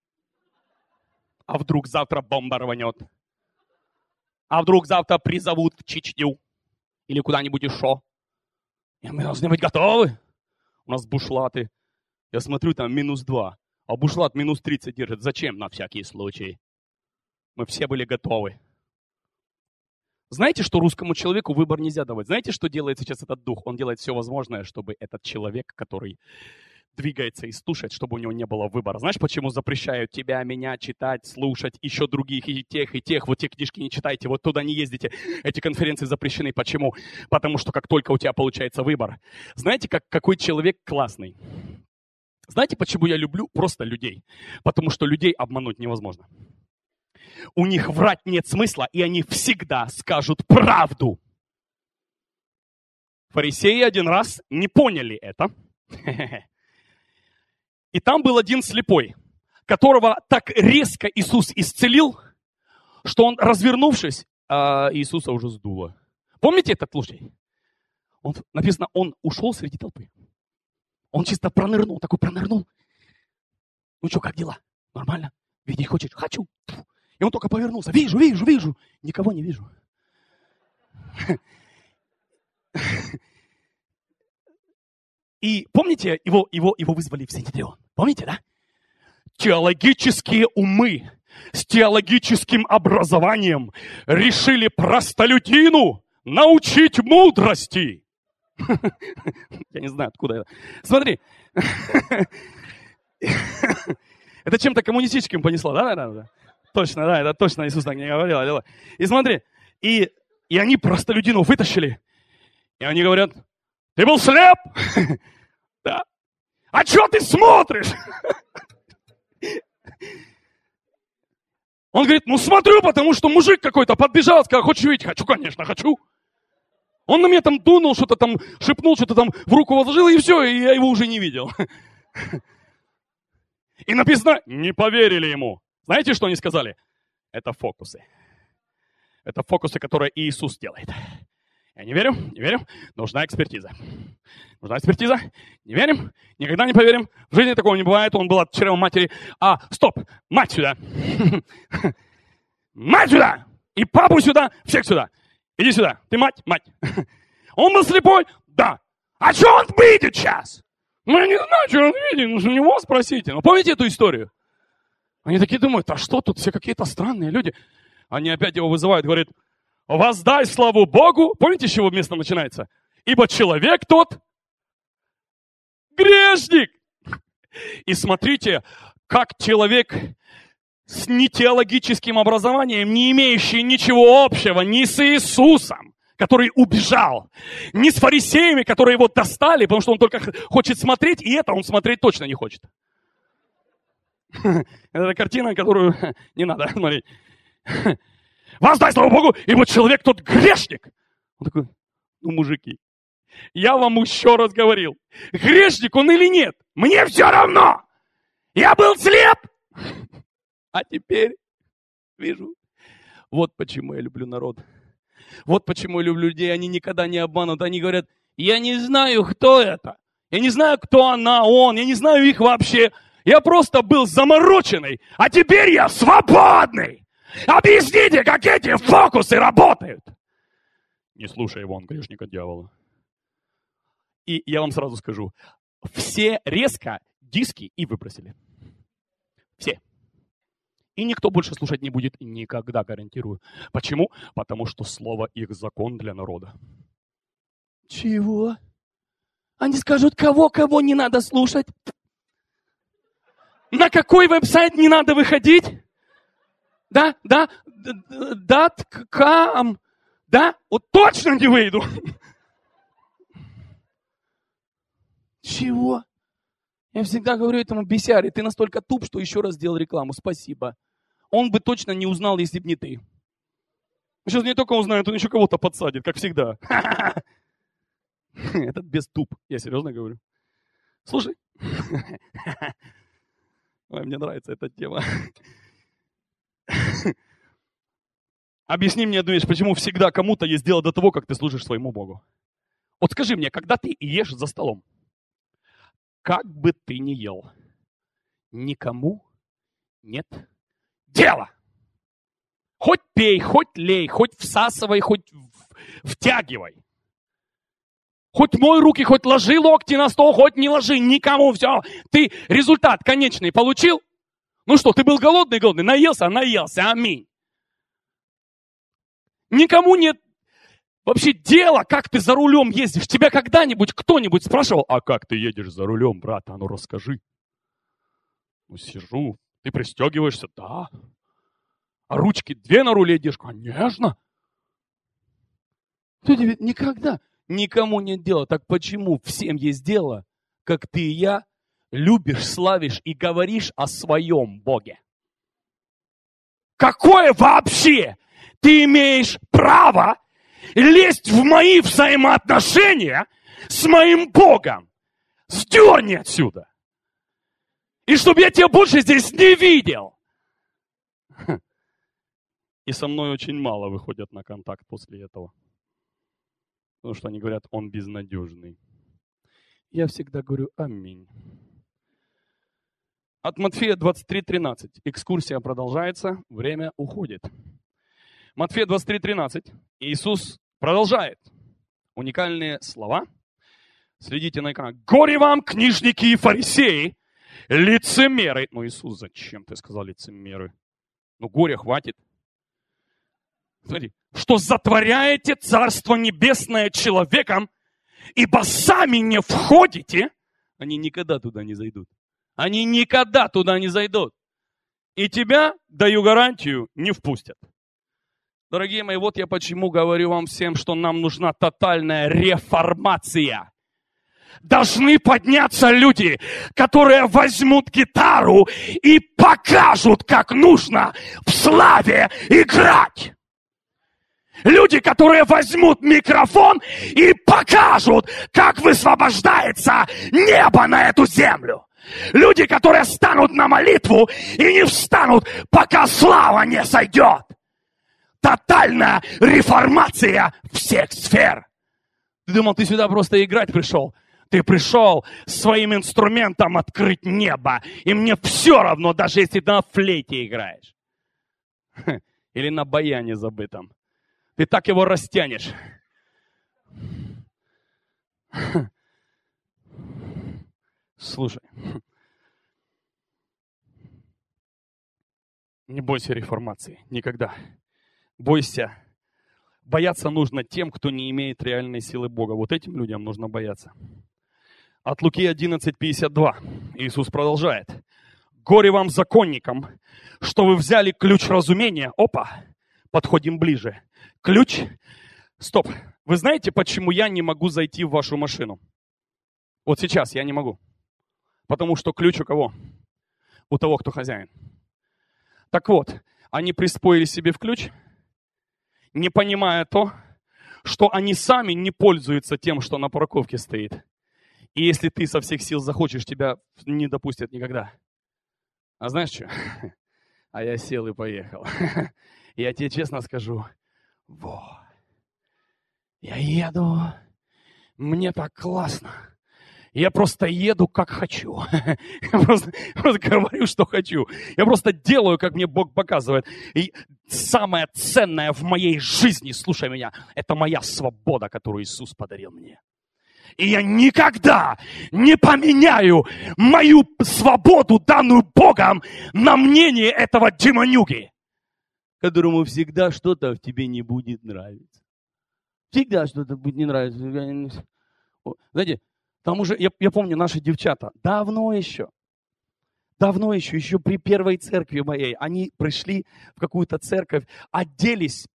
А вдруг завтра бомба рванет? А вдруг завтра призовут в Чечню? Или куда-нибудь еще? И мы должны быть готовы. У нас бушлаты. Я смотрю, там минус два. А бушлат минус тридцать держит. Зачем? На всякий случай. Мы все были готовы. Знаете, что русскому человеку выбор нельзя давать? Знаете, что делает сейчас этот дух? Он делает все возможное, чтобы этот человек, который двигается и слушает, чтобы у него не было выбора. Знаешь, почему запрещают тебя, меня читать, слушать, еще других, и тех, и тех? Вот те книжки не читайте, вот туда не ездите. Эти конференции запрещены. Почему? Потому что как только у тебя получается выбор. Знаете, как, какой человек классный? Знаете, почему я люблю просто людей? Потому что людей обмануть невозможно. У них врать нет смысла, и они всегда скажут правду. Фарисеи один раз не поняли это. И там был один слепой, которого так резко Иисус исцелил, что он, развернувшись, а Иисуса уже сдуло. Помните этот случай? Он, написано, он ушел среди толпы. Он чисто пронырнул, такой пронырнул. Ну что, как дела? Нормально? Видеть хочешь? Хочу. И он только повернулся. Вижу, вижу, вижу. Никого не вижу. И помните, его, его, его вызвали в Синедрион? Помните, да? Теологические умы с теологическим образованием решили простолюдину научить мудрости. Я не знаю, откуда это. Смотри. Это чем-то коммунистическим понесло, да, наверное? Точно, да, это точно Иисус так не говорил. И смотри, и, и они простолюдину вытащили. И они говорят, ты был слеп? Да. А что ты смотришь? Он говорит, ну смотрю, потому что мужик какой-то подбежал, сказал, хочешь видеть? Хочу, конечно, хочу. Он на меня там дунул, что-то там шепнул, что-то там в руку возложил, и все, и я его уже не видел. И написано, не поверили ему. Знаете, что они сказали? Это фокусы. Это фокусы, которые Иисус делает. Я не верю, не верю. Нужна экспертиза. Нужна экспертиза. Не верим, никогда не поверим. В жизни такого не бывает. Он был от чрева матери. А, стоп, мать сюда. Мать сюда. И папу сюда, всех сюда. Иди сюда. Ты мать? Мать. Он был слепой? Да. А что он видит сейчас? Ну, я не знаю, что он видит. Нужно у него спросите. Ну, помните эту историю? Они такие думают, а что тут все какие-то странные люди? Они опять его вызывают, говорят, воздай славу Богу. Помните, с чего место начинается? Ибо человек тот грешник. И смотрите, как человек с нетеологическим образованием, не имеющий ничего общего ни с Иисусом, который убежал, ни с фарисеями, которые его достали, потому что он только хочет смотреть, и это он смотреть точно не хочет. Это картина, которую не надо смотреть. Воздай слава Богу, ибо человек тот грешник. Он такой, ну, мужики, я вам еще раз говорил, грешник он или нет, мне все равно. Я был слеп, а теперь вижу. Вот почему я люблю народ. Вот почему я люблю людей, они никогда не обманут. Они говорят, я не знаю, кто это. Я не знаю, кто она, он. Я не знаю их вообще. Я просто был замороченный, а теперь я свободный. Объясните, как эти фокусы работают. Не слушай его, он грешника дьявола. И я вам сразу скажу, все резко диски и выбросили. Все. И никто больше слушать не будет никогда, гарантирую. Почему? Потому что слово их закон для народа. Чего? Они скажут, кого-кого не надо слушать? На какой веб-сайт не надо выходить? Да, да, даткам, Да? Вот точно не выйду. Чего? Я всегда говорю этому бесяре, ты настолько туп, что еще раз сделал рекламу. Спасибо. Он бы точно не узнал, если бы не ты. Сейчас не только узнает, он еще кого-то подсадит, как всегда. Этот бес туп. Я серьезно говорю. Слушай. Ой, мне нравится эта тема. Объясни мне одну вещь, почему всегда кому-то есть дело до того, как ты служишь своему Богу. Вот скажи мне, когда ты ешь за столом, как бы ты ни ел, никому нет дела. Хоть пей, хоть лей, хоть всасывай, хоть втягивай. Хоть мой руки, хоть ложи локти на стол, хоть не ложи, никому все. Ты результат конечный получил? Ну что, ты был голодный, голодный, наелся, наелся, аминь. Никому нет вообще дела, как ты за рулем ездишь. Тебя когда-нибудь кто-нибудь спрашивал, а как ты едешь за рулем, брат, а ну расскажи. Ну сижу, ты пристегиваешься, да. А ручки две на руле держишь, конечно. Ты тебе никогда, никому нет дела. Так почему всем есть дело, как ты и я, любишь, славишь и говоришь о своем Боге? Какое вообще ты имеешь право лезть в мои взаимоотношения с моим Богом? Сдерни отсюда. И чтобы я тебя больше здесь не видел. И со мной очень мало выходят на контакт после этого. Потому что они говорят, он безнадежный. Я всегда говорю аминь. От Матфея двадцать три тринадцать. Экскурсия продолжается, время уходит. Матфея двадцать три тринадцать. Иисус продолжает. Уникальные слова. Следите на экран. Горе вам, книжники и фарисеи, лицемеры. Ну, Иисус, зачем ты сказал лицемеры? Ну, горя хватит. Смотри. Что затворяете Царство Небесное человеком, ибо сами не входите. Они никогда туда не зайдут. Они никогда туда не зайдут. И тебя, даю гарантию, не впустят. Дорогие мои, вот я почему говорю вам всем, что нам нужна тотальная реформация. Должны подняться люди, которые возьмут гитару и покажут, как нужно в славе играть. Люди, которые возьмут микрофон и покажут, как высвобождается небо на эту землю. Люди, которые станут на молитву и не встанут, пока слава не сойдет. Тотальная реформация всех сфер. Ты думал, ты сюда просто играть пришел? Ты пришел своим инструментом открыть небо. И мне все равно, даже если ты на флейте играешь. Или на баяне забытом. Ты так его растянешь. Слушай. Не бойся реформации. Никогда. Бойся. Бояться нужно тем, кто не имеет реальной силы Бога. Вот этим людям нужно бояться. От Луки одиннадцать пятьдесят два. Иисус продолжает. Горе вам, законникам, что вы взяли ключ разумения. Опа. Подходим ближе. Ключ. Стоп. Вы знаете, почему я не могу зайти в вашу машину? Вот сейчас я не могу. Потому что ключ у кого? У того, кто хозяин. Так вот, они приспоили себе в ключ, не понимая то, что они сами не пользуются тем, что на парковке стоит. И если ты со всех сил захочешь, тебя не допустят никогда. А знаешь что? А я сел и поехал. Я тебе честно скажу, во, я еду, мне так классно. Я просто еду, как хочу. Я просто, просто говорю, что хочу. Я просто делаю, как мне Бог показывает. И самое ценное в моей жизни, слушай меня, это моя свобода, которую Иисус подарил мне. И я никогда не поменяю мою свободу, данную Богом, на мнение этого демонюги, которому всегда что-то в тебе не будет нравиться. Всегда что-то будет не нравиться. Знаете, там уже, я, я помню, наши девчата, давно еще, давно еще, еще при первой церкви моей, они пришли в какую-то церковь, оделись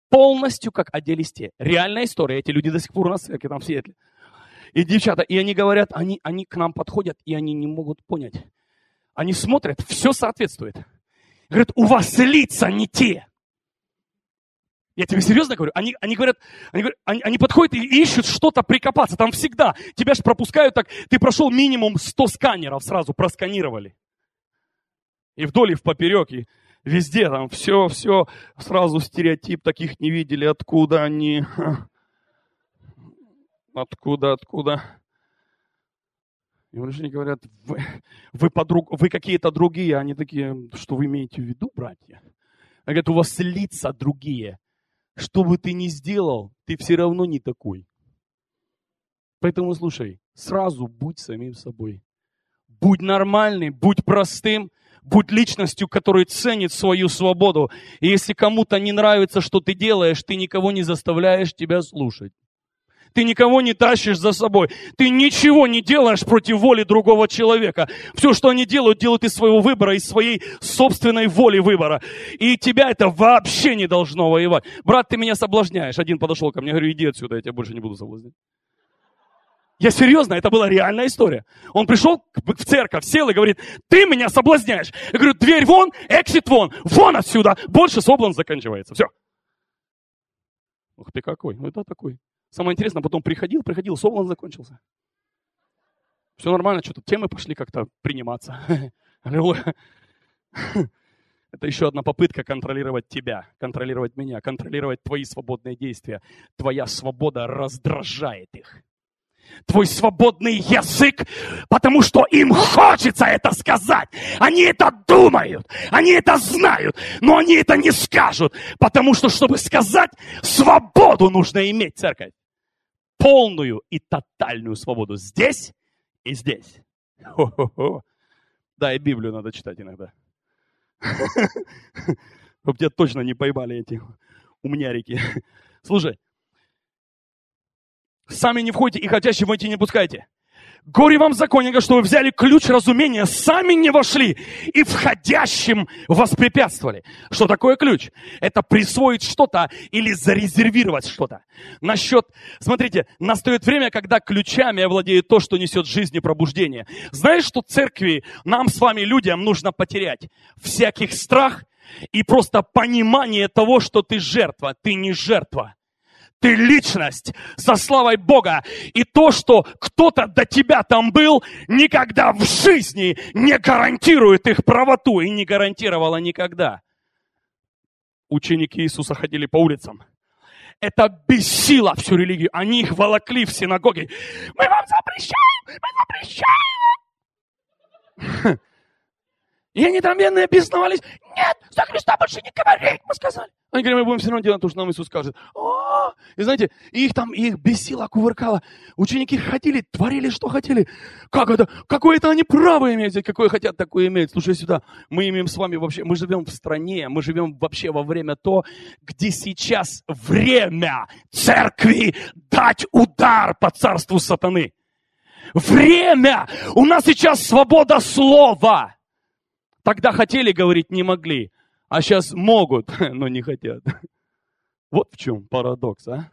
полностью как оделись те. Реальная история. Эти люди до сих пор у нас в церкви, там в Сиэтле. И девчата, и они говорят, они, они к нам подходят, и они не могут понять. Они смотрят, все соответствует. Говорят, у вас лица не те. Я тебе серьезно говорю? Они, они говорят, они, говорят они, они подходят и ищут что-то прикопаться. Там всегда. Тебя же пропускают так. Ты прошел минимум сто сканеров, сразу просканировали. И вдоль, и в поперек, и везде там все, все. Сразу стереотип, таких не видели. Откуда они? Откуда, откуда? И они говорят, вы, вы, подруг, вы какие-то другие. Они такие, что вы имеете в виду, братья? Они говорят, у вас лица другие. Что бы ты ни сделал, ты все равно не такой. Поэтому слушай, сразу будь самим собой. Будь нормальным, будь простым, будь личностью, которая ценит свою свободу. И если кому-то не нравится, что ты делаешь, ты никого не заставляешь тебя слушать. Ты никого не тащишь за собой. Ты ничего не делаешь против воли другого человека. Все, что они делают, делают из своего выбора, из своей собственной воли выбора. И тебя это вообще не должно воевать. Брат, ты меня соблазняешь. Один подошел ко мне, говорю, иди отсюда, я тебя больше не буду соблазнять. Я серьезно, это была реальная история. Он пришел в церковь, сел и говорит, ты меня соблазняешь. Я говорю, дверь вон, эксит вон, вон отсюда. Больше соблазн заканчивается. Все. Ух ты какой, ну это такой. Самое интересное, потом приходил, приходил, соблазн закончился. Все нормально, что-то темы пошли как-то приниматься. Аллилуйя. Это еще одна попытка контролировать тебя, контролировать меня, контролировать твои свободные действия. Твоя свобода раздражает их. Твой свободный язык, потому что им хочется это сказать. Они это думают, они это знают, но они это не скажут, потому что, чтобы сказать, свободу нужно иметь, церковь. Полную и тотальную свободу здесь и здесь. Хо-хо-хо. Да, и Библию надо читать иногда. Чтобы тебя точно не поймали эти умнярики. Слушай, сами не входите и хотящих войти не пускайте. Горе вам, законника, что вы взяли ключ разумения, сами не вошли и входящим воспрепятствовали. Что такое ключ? Это присвоить что-то или зарезервировать что-то. Насчет, смотрите, настает время, когда ключами овладеет то, что несет жизнь и пробуждение. Знаешь, что церкви, нам с вами, людям, нужно потерять всяких страх и просто понимание того, что ты жертва, ты не жертва. Ты личность со славой Бога. И то, что кто-то до тебя там был, никогда в жизни не гарантирует их правоту. И не гарантировало никогда. Ученики Иисуса ходили по улицам. Это бесило всю религию. Они их волокли в синагоги. Мы вам запрещаем! Мы запрещаем! И они там бедные бесновались. Нет, за Христа больше не говорить, мы сказали. Они говорят, мы будем все равно делать то, что нам Иисус скажет. О! И знаете, их там, их бесило, кувыркало. Ученики ходили, творили, что хотели. Как это? Какое это они право имеют? Какое хотят, такое имеют. Слушай сюда, мы имеем с вами вообще, мы живем в стране, мы живем вообще во время то, где сейчас время церкви дать удар по царству сатаны. Время! У нас сейчас свобода слова. Тогда хотели говорить, не могли. А сейчас могут, но не хотят. Вот в чем парадокс, а?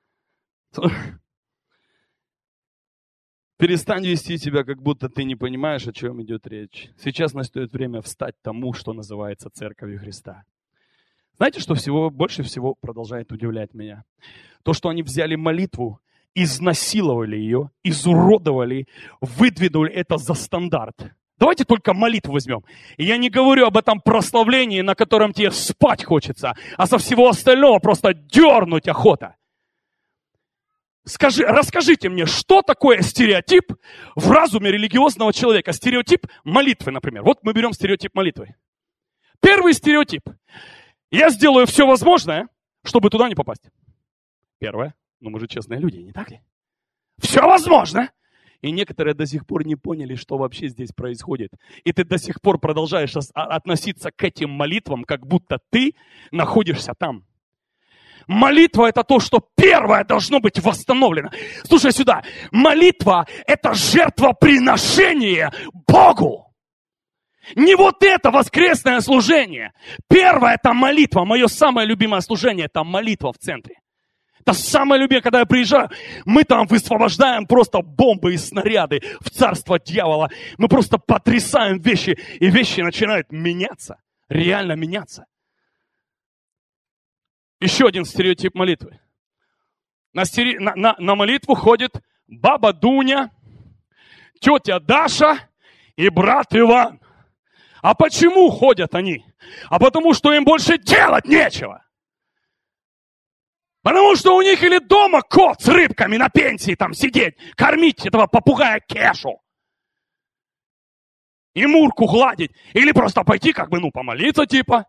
Перестань вести себя, как будто ты не понимаешь, о чем идет речь. Сейчас настает время встать тому, что называется Церковью Христа. Знаете, что всего, больше всего продолжает удивлять меня? То, что они взяли молитву, изнасиловали ее, изуродовали, выдвинули это за стандарт. Давайте только молитву возьмем. И я не говорю об этом прославлении, на котором тебе спать хочется, а со всего остального просто дернуть охота. Скажи, расскажите мне, что такое стереотип в разуме религиозного человека? Стереотип молитвы, например. Вот мы берем стереотип молитвы. Первый стереотип. Я сделаю все возможное, чтобы туда не попасть. Первое. Ну мы же честные люди, не так ли? Все возможно. И некоторые до сих пор не поняли, что вообще здесь происходит. И ты до сих пор продолжаешь относиться к этим молитвам, как будто ты находишься там. Молитва – это то, что первое должно быть восстановлено. Слушай сюда. Молитва – это жертвоприношение Богу. Не вот это воскресное служение. Первое – это молитва. Мое самое любимое служение – это молитва в центре. Это самое любимое, когда я приезжаю, мы там высвобождаем просто бомбы и снаряды в царство дьявола. Мы просто потрясаем вещи, и вещи начинают меняться. Реально меняться. Еще один стереотип молитвы. На, стере... на, на, на молитву ходит баба Дуня, тетя Даша и брат Иван. А почему ходят они? А потому что им больше делать нечего. Потому что у них или дома кот с рыбками на пенсии там сидеть, кормить этого попугая Кешу. И Мурку гладить. Или просто пойти как бы, ну, помолиться типа.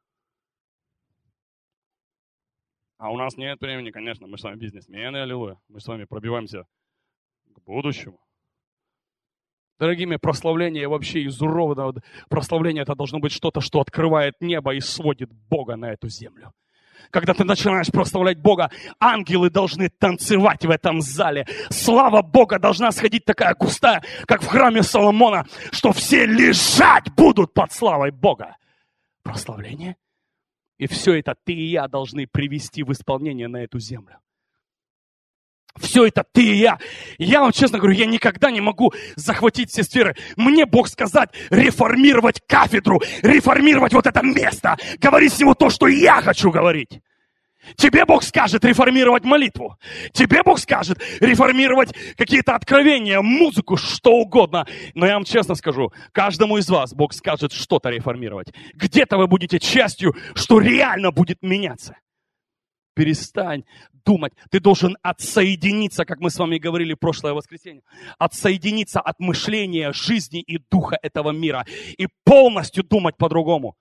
А у нас нет времени, конечно. Мы с вами бизнесмены, аллилуйя. Мы с вами пробиваемся к будущему. Дорогие мои, прославление вообще изуродованного. Прославление это должно быть что-то, что открывает небо и сводит Бога на эту землю. Когда ты начинаешь прославлять Бога, ангелы должны танцевать в этом зале. Слава Бога должна сходить такая густая, как в храме Соломона, что все лежать будут под славой Бога. Прославление. И все это ты и я должны привести в исполнение на эту землю. Все это ты и я. Я вам честно говорю, я никогда не могу захватить все сферы. Мне Бог сказать, реформировать кафедру, реформировать вот это место, говорить с него то, что я хочу говорить. Тебе Бог скажет реформировать молитву. Тебе Бог скажет реформировать какие-то откровения, музыку, что угодно. Но я вам честно скажу, каждому из вас Бог скажет что-то реформировать. Где-то вы будете частью, что реально будет меняться. Перестань думать. Ты должен отсоединиться, как мы с вами говорили в прошлое воскресенье. Отсоединиться от мышления, жизни и духа этого мира. И полностью думать по-другому.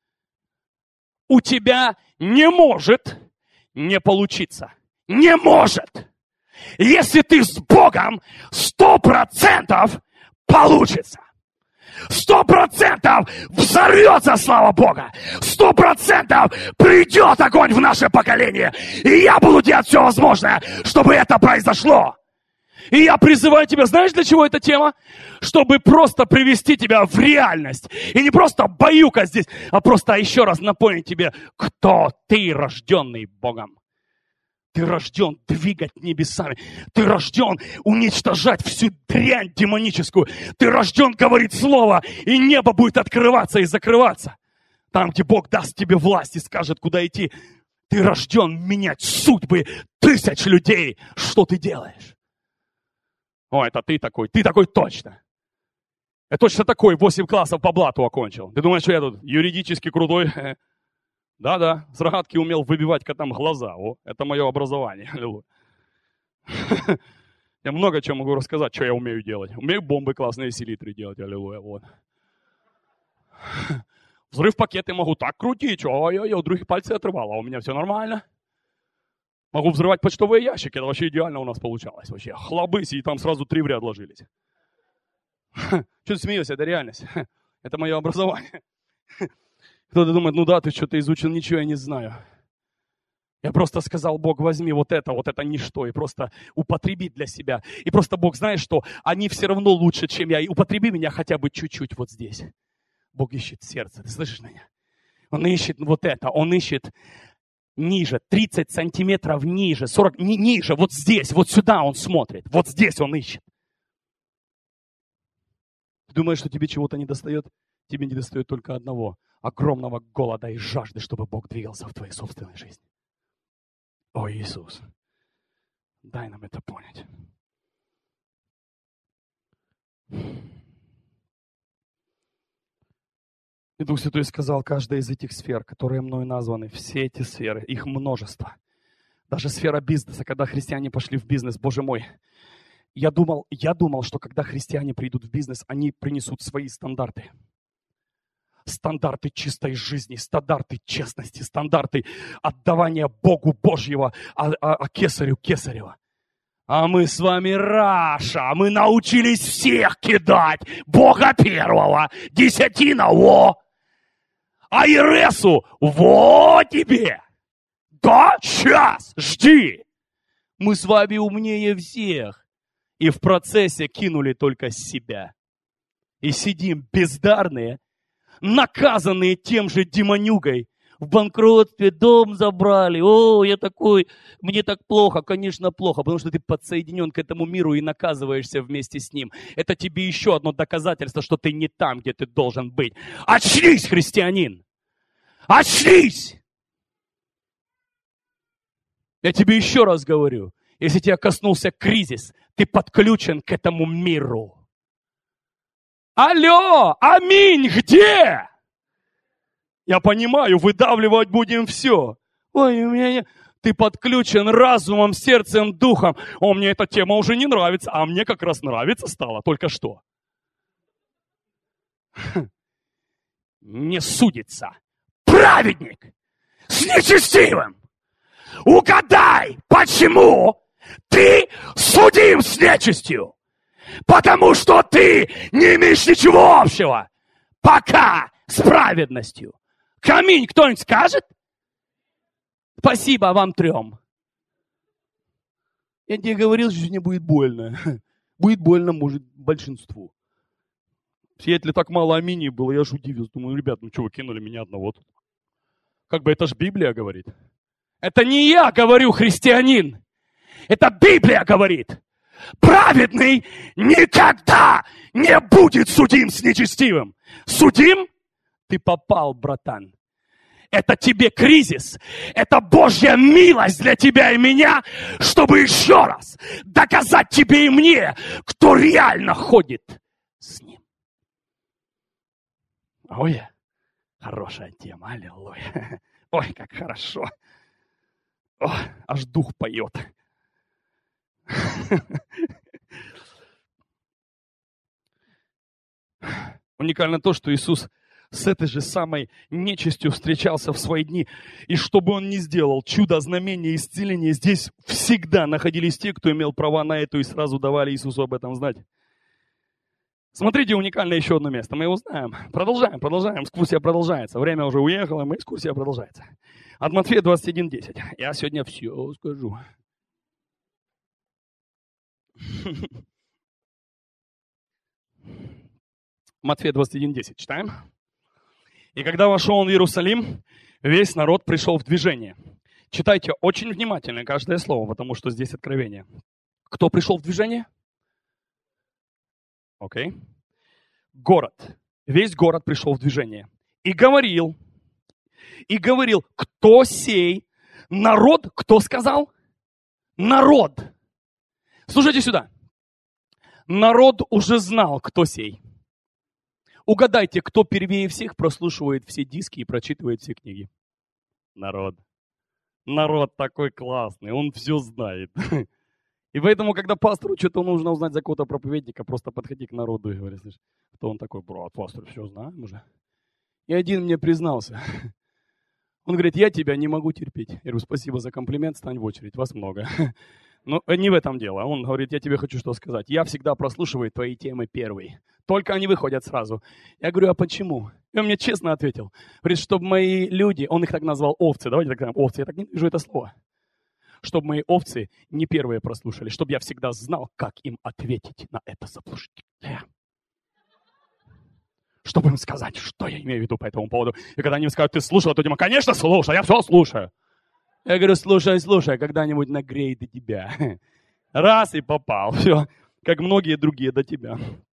У тебя не может не получиться. Не может. Если ты с Богом, сто процентов получится. Сто процентов взорвется слава Бога. Сто процентов придет огонь в наше поколение. И я буду делать все возможное, чтобы это произошло. И я призываю тебя, знаешь, для чего эта тема? Чтобы просто привести тебя в реальность. И не просто баюка здесь, а просто еще раз напомнить тебе, кто ты, рожденный Богом. Ты рожден двигать небесами. Ты рожден уничтожать всю дрянь демоническую. Ты рожден говорить слово, и небо будет открываться и закрываться. Там, где Бог даст тебе власть и скажет, куда идти. Ты рожден менять судьбы тысяч людей. Что ты делаешь? О, это ты такой. Ты такой точно. Я точно такой, восемь классов по блату окончил. Ты думаешь, что я тут юридически крутой? Да-да, с рогатки умел выбивать котам глаза. О, это мое образование. Я много чего могу рассказать, что я умею делать. Умею бомбы классные, селитры делать. Аллилуйя. Вот. Взрыв пакеты могу так крутить. Ой-ой-ой, у других пальцы отрывало, а у меня все нормально. Могу взрывать почтовые ящики. Это вообще идеально у нас получалось. Вообще хлобысь, и там сразу три в ряд ложились. Что ты смеешься? Это реальность. Это мое образование. Кто-то думает, ну да, ты что-то изучил, ничего я не знаю. Я просто сказал, Бог, возьми вот это, вот это ничто, и просто употреби для себя. И просто Бог знает, что они все равно лучше, чем я. И употреби меня хотя бы чуть-чуть вот здесь. Бог ищет сердце, ты слышишь меня? Он ищет вот это, он ищет ниже, тридцать сантиметров ниже, сорок, ни, ниже, вот здесь, вот сюда он смотрит, вот здесь он ищет. Ты думаешь, что тебе чего-то не достает? Тебе не достает только одного. Огромного голода и жажды, чтобы Бог двигался в твоей собственной жизни. О, Иисус, дай нам это понять. И Дух Святой сказал, каждая из этих сфер, которые мною названы, все эти сферы, их множество. Даже сфера бизнеса, когда христиане пошли в бизнес, Боже мой, я думал, я думал, что когда христиане придут в бизнес, они принесут свои стандарты. Стандарты чистой жизни, стандарты честности, стандарты отдавания Богу Божьего, а, а, а кесарю кесарева. А мы с вами Раша, мы научились всех кидать Бога первого, десятина, во! А Иресу, во тебе! Да, сейчас, жди! Мы с вами умнее всех. И в процессе кинули только себя. И сидим бездарные, наказанные тем же демонюгой. В банкротстве дом забрали. О, я такой, мне так плохо. Конечно, плохо, потому что ты подсоединен к этому миру и наказываешься вместе с ним. Это тебе еще одно доказательство, что ты не там, где ты должен быть. Очнись, христианин! Очнись! Я тебе еще раз говорю, если тебя коснулся кризис, ты подключен к этому миру. Алло, аминь, где? Я понимаю, выдавливать будем все. Ой, у меня... Ты подключен разумом, сердцем, духом. О, мне эта тема уже не нравится, а мне как раз нравится стало. Только что? Не судится праведник с нечестивым. Угадай, почему ты судим с нечестью? Потому что ты не имеешь ничего общего пока с праведностью. Камень кто-нибудь скажет? Спасибо вам трем. Я тебе говорил, что мне будет больно. Будет больно, может, большинству. В Сиэтле так мало аминей было, я аж удивился. Думаю, ребят, ну что, вы кинули меня одного тут? Как бы это ж Библия говорит. Это не я говорю, христианин. Это Библия говорит. Праведный никогда не будет судим с нечестивым. Судим? Ты попал, братан. Это тебе кризис. Это Божья милость для тебя и меня, чтобы еще раз доказать тебе и мне, кто реально ходит с ним. Ой, хорошая тема, аллилуйя. Ой, как хорошо. О, аж дух поет. Уникально то, что Иисус с этой же самой нечистью встречался в свои дни. И что бы он ни сделал, чудо, знамение, исцеление, здесь всегда находились те, кто имел права на это, и сразу давали Иисусу об этом знать. Смотрите, уникальное еще одно место. Мы его знаем. Продолжаем, продолжаем. Экскурсия продолжается. Время уже уехало, мы экскурсия продолжается. От Матфея двадцать один десять. Я сегодня все скажу. Матфея двадцать один десять. Читаем. И когда вошел он в Иерусалим, весь народ пришел в движение. Читайте очень внимательно каждое слово, потому что здесь откровение. Кто пришел в движение? Окей. Okay. Город. Весь город пришел в движение. И говорил, и говорил, кто сей? Народ, кто сказал? Народ. Слушайте сюда. Народ уже знал, кто сей. Угадайте, кто первее всех прослушивает все диски и прочитывает все книги? Народ. Народ такой классный, он все знает. И поэтому, когда пастору что-то нужно узнать за какого-то проповедника, просто подходи к народу и говори, слышь, кто он такой, брат, пастор, все знаем уже. И один мне признался. Он говорит, я тебя не могу терпеть. Я говорю, спасибо за комплимент, стань в очередь, вас много. Но не в этом дело. Он говорит, я тебе хочу что сказать. Я всегда прослушиваю твои темы первые. Только они выходят сразу. Я говорю, а почему? И он мне честно ответил. Говорит, чтобы мои люди, он их так назвал овцы. Давайте так назовем овцы. Я так не вижу это слово. Чтобы мои овцы не первые прослушали. Чтобы я всегда знал, как им ответить на это заблуждение. Чтобы им сказать, что я имею в виду по этому поводу. И когда они мне скажут, ты слушал эту тему? Конечно, слушал. Я все слушаю. Я говорю, слушай, слушай, когда-нибудь нагреет и тебя. Раз и попал. Все, как многие другие до тебя.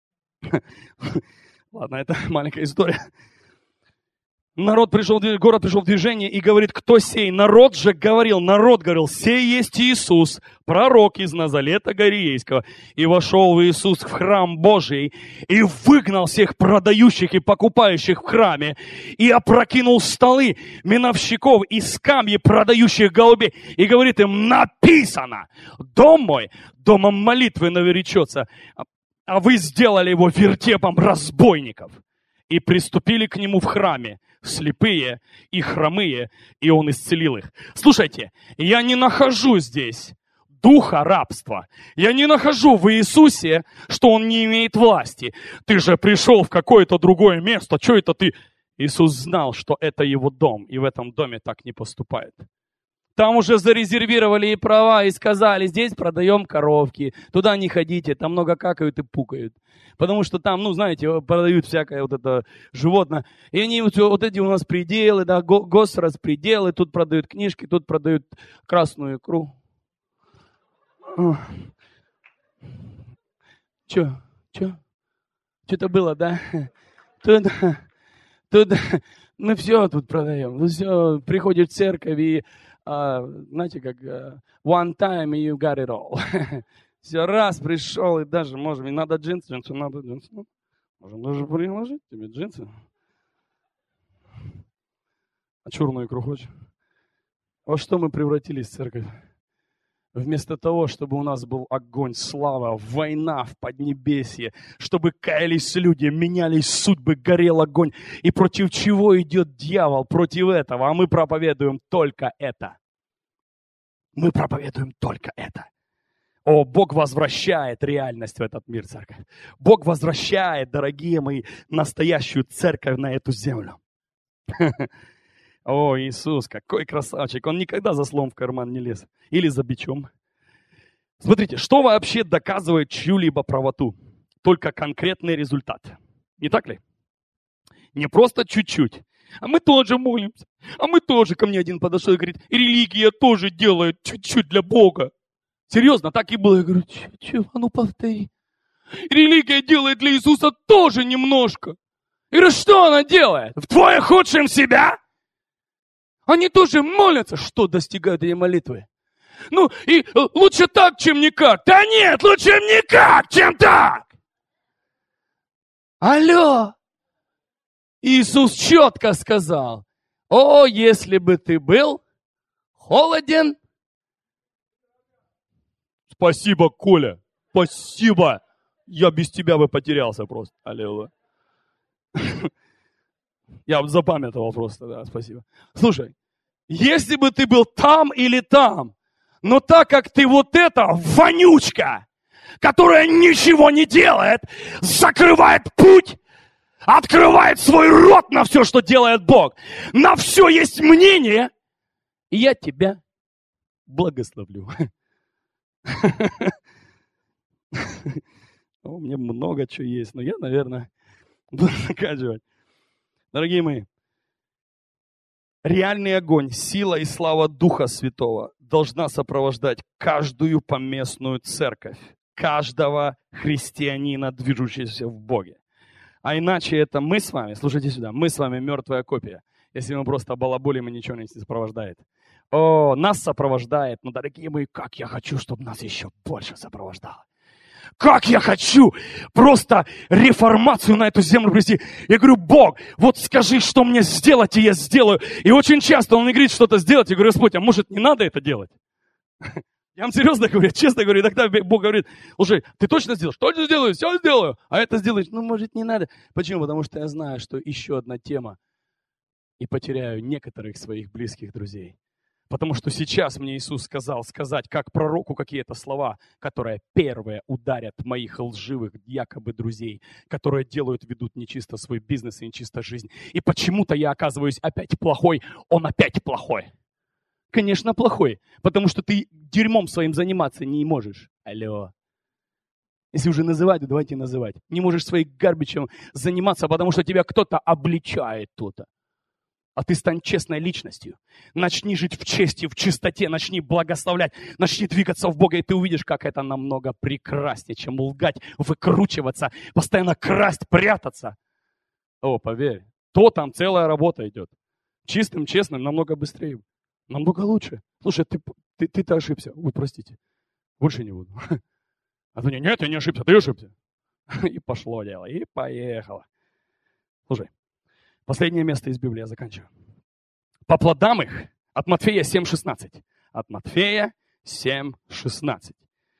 Ладно, это маленькая история. Народ пришел, город пришел в движение и говорит, кто сей? Народ же говорил, народ говорил, сей есть Иисус, пророк из Назарета Галилейского. И вошел Иисус в храм Божий и выгнал всех продающих и покупающих в храме и опрокинул столы миновщиков и скамьи продающих голубей. И говорит им, написано, дом мой домом молитвы наречется, а вы сделали его вертепом разбойников. И приступили к нему в храме слепые и хромые, и он исцелил их. Слушайте, я не нахожу здесь духа рабства. Я не нахожу в Иисусе, что он не имеет власти. Ты же пришел в какое-то другое место. Что это ты? Иисус знал, что это его дом, и в этом доме так не поступает. Там уже зарезервировали и права, и сказали, здесь продаем коровки, туда не ходите, там много какают и пукают. Потому что там, ну, знаете, продают всякое вот это животное. И они вот, вот эти у нас пределы, да, госраспределы, тут продают книжки, тут продают красную икру. Че? Че? Что-то было, да? Тут, тут мы все тут продаем. Ну, все, приходишь в церковь и, а, знаете, как one time and you got it all. Все, раз пришел, и даже, может быть, надо джинсы, джинсы, надо джинсы. Можем даже приложить тебе джинсы. А черную икру хочешь? Во что мы превратились в церковь? Вместо того, чтобы у нас был огонь, слава, война в Поднебесье, чтобы каялись люди, менялись судьбы, горел огонь. И против чего идет дьявол? Против этого. А мы проповедуем только это. Мы проповедуем только это. О, Бог возвращает реальность в этот мир, церковь. Бог возвращает, дорогие мои, настоящую церковь на эту землю. О, Иисус, какой красавчик. Он никогда за словом в карман не лез. Или за бичом. Смотрите, что вообще доказывает чью-либо правоту? Только конкретный результат. Не так ли? Не просто чуть-чуть. А мы тоже молимся. А мы тоже, ко мне один подошел и говорит, религия тоже делает чуть-чуть для Бога. Серьезно, так и было. Я говорю, чего? А ну повтори. Религия делает для Иисуса тоже немножко. Я говорю, что она делает? Вдвое худшим себя? Они тоже молятся. Что достигают эти молитвы? Ну, и лучше так, чем никак. Да нет, лучше никак, чем так. Алло. Иисус четко сказал, о, если бы ты был холоден. Спасибо, Коля. Спасибо. Я без тебя бы потерялся просто. Аллилуйя. Я запамятовал просто, да, спасибо. Слушай, если бы ты был там или там, но так как ты вот эта вонючка, которая ничего не делает, закрывает путь, открывает свой рот на все, что делает Бог, на все есть мнение, и я тебя благословлю. У меня много чего есть, но я, наверное, буду заканчивать. Дорогие мои, реальный огонь, сила и слава Духа Святого должна сопровождать каждую поместную церковь, каждого христианина, движущегося в Боге. А иначе это мы с вами, слушайте сюда, мы с вами мертвая копия, если мы просто балаболим и ничего не сопровождает. О, нас сопровождает, но, дорогие мои, как я хочу, чтобы нас еще больше сопровождало. Как я хочу просто реформацию на эту землю привести. Я говорю, Бог, вот скажи, что мне сделать, и я сделаю. И очень часто Он мне говорит что-то сделать. Я говорю, Господь, а может не надо это делать? Я вам серьезно говорю, честно говорю. И тогда Бог говорит, слушай, ты точно сделаешь? Точно сделаю, все сделаю. А это сделаешь? Ну, может, не надо. Почему? Потому что я знаю, что еще одна тема. И потеряю некоторых своих близких друзей. Потому что сейчас мне Иисус сказал сказать, как пророку, какие-то слова, которые первые ударят моих лживых якобы друзей, которые делают, ведут нечисто свой бизнес и нечисто жизнь. И почему-то я оказываюсь опять плохой, он опять плохой. Конечно, плохой, потому что ты дерьмом своим заниматься не можешь. Алло. Если уже называть, то давайте называть. Не можешь своим гарбичем заниматься, потому что тебя кто-то обличает тут. А ты стань честной личностью. Начни жить в чести, в чистоте, начни благословлять, начни двигаться в Бога, и ты увидишь, как это намного прекраснее, чем лгать, выкручиваться, постоянно красть, прятаться. О, поверь, то там целая работа идет. Чистым, честным намного быстрее, намного лучше. Слушай, ты, ты, ты-то ошибся. Ой, простите, больше не буду. А ты, нет, я не ошибся, ты ошибся. И пошло дело, и поехало. Слушай. Последнее место из Библии я заканчиваю. По плодам их, от Матфея семь шестнадцать. От Матфея семь шестнадцать.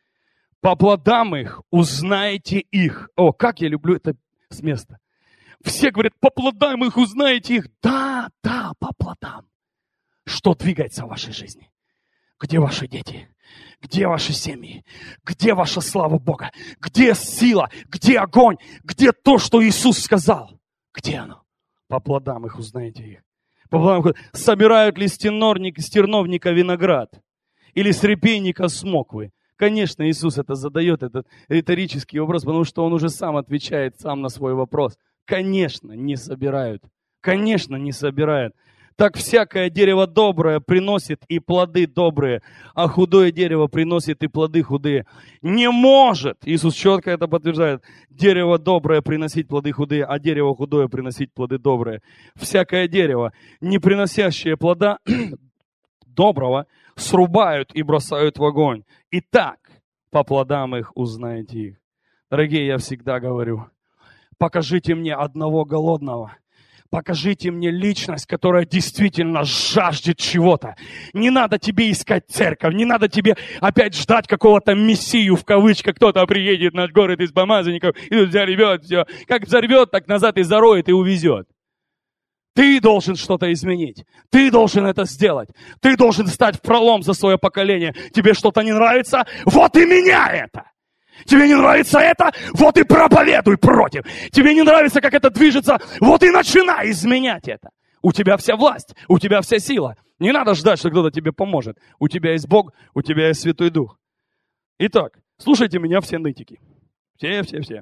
По плодам их узнаете их. О, как я люблю это с места. Все говорят, по плодам их узнаете их. Да, да, по плодам. Что двигается в вашей жизни? Где ваши дети? Где ваши семьи? Где ваша слава Бога? Где сила? Где огонь? Где то, что Иисус сказал? Где оно? По плодам их узнаете их. По плодам их узнаете. Собирают ли с терновника виноград? Или с репейника смоквы? Конечно, Иисус это задает, этот риторический вопрос, потому что Он уже сам отвечает сам на свой вопрос. Конечно, не собирают. Конечно, не собирают. Так всякое дерево доброе приносит и плоды добрые, а худое дерево приносит и плоды худые. Не может, Иисус четко это подтверждает, дерево доброе приносить плоды худые, а дерево худое приносить плоды добрые. Всякое дерево, не приносящее плода доброго, срубают и бросают в огонь. Итак, по плодам их узнаете их. Дорогие, я всегда говорю, покажите мне одного голодного. Покажите мне личность, которая действительно жаждет чего-то. Не надо тебе искать церковь, не надо тебе опять ждать какого-то мессию, в кавычках, кто-то приедет на город из помазанников и тут взорвет все. Как взорвет, так назад и зароет и увезет. Ты должен что-то изменить. Ты должен это сделать. Ты должен стать в пролом за свое поколение. Тебе что-то не нравится? Вот и меняй это! Тебе не нравится это? Вот и проповедуй против. Тебе не нравится, как это движется? Вот и начинай изменять это. У тебя вся власть, у тебя вся сила. Не надо ждать, что кто-то тебе поможет. У тебя есть Бог, у тебя есть Святой Дух. Итак, слушайте меня все нытики. Все, все, все.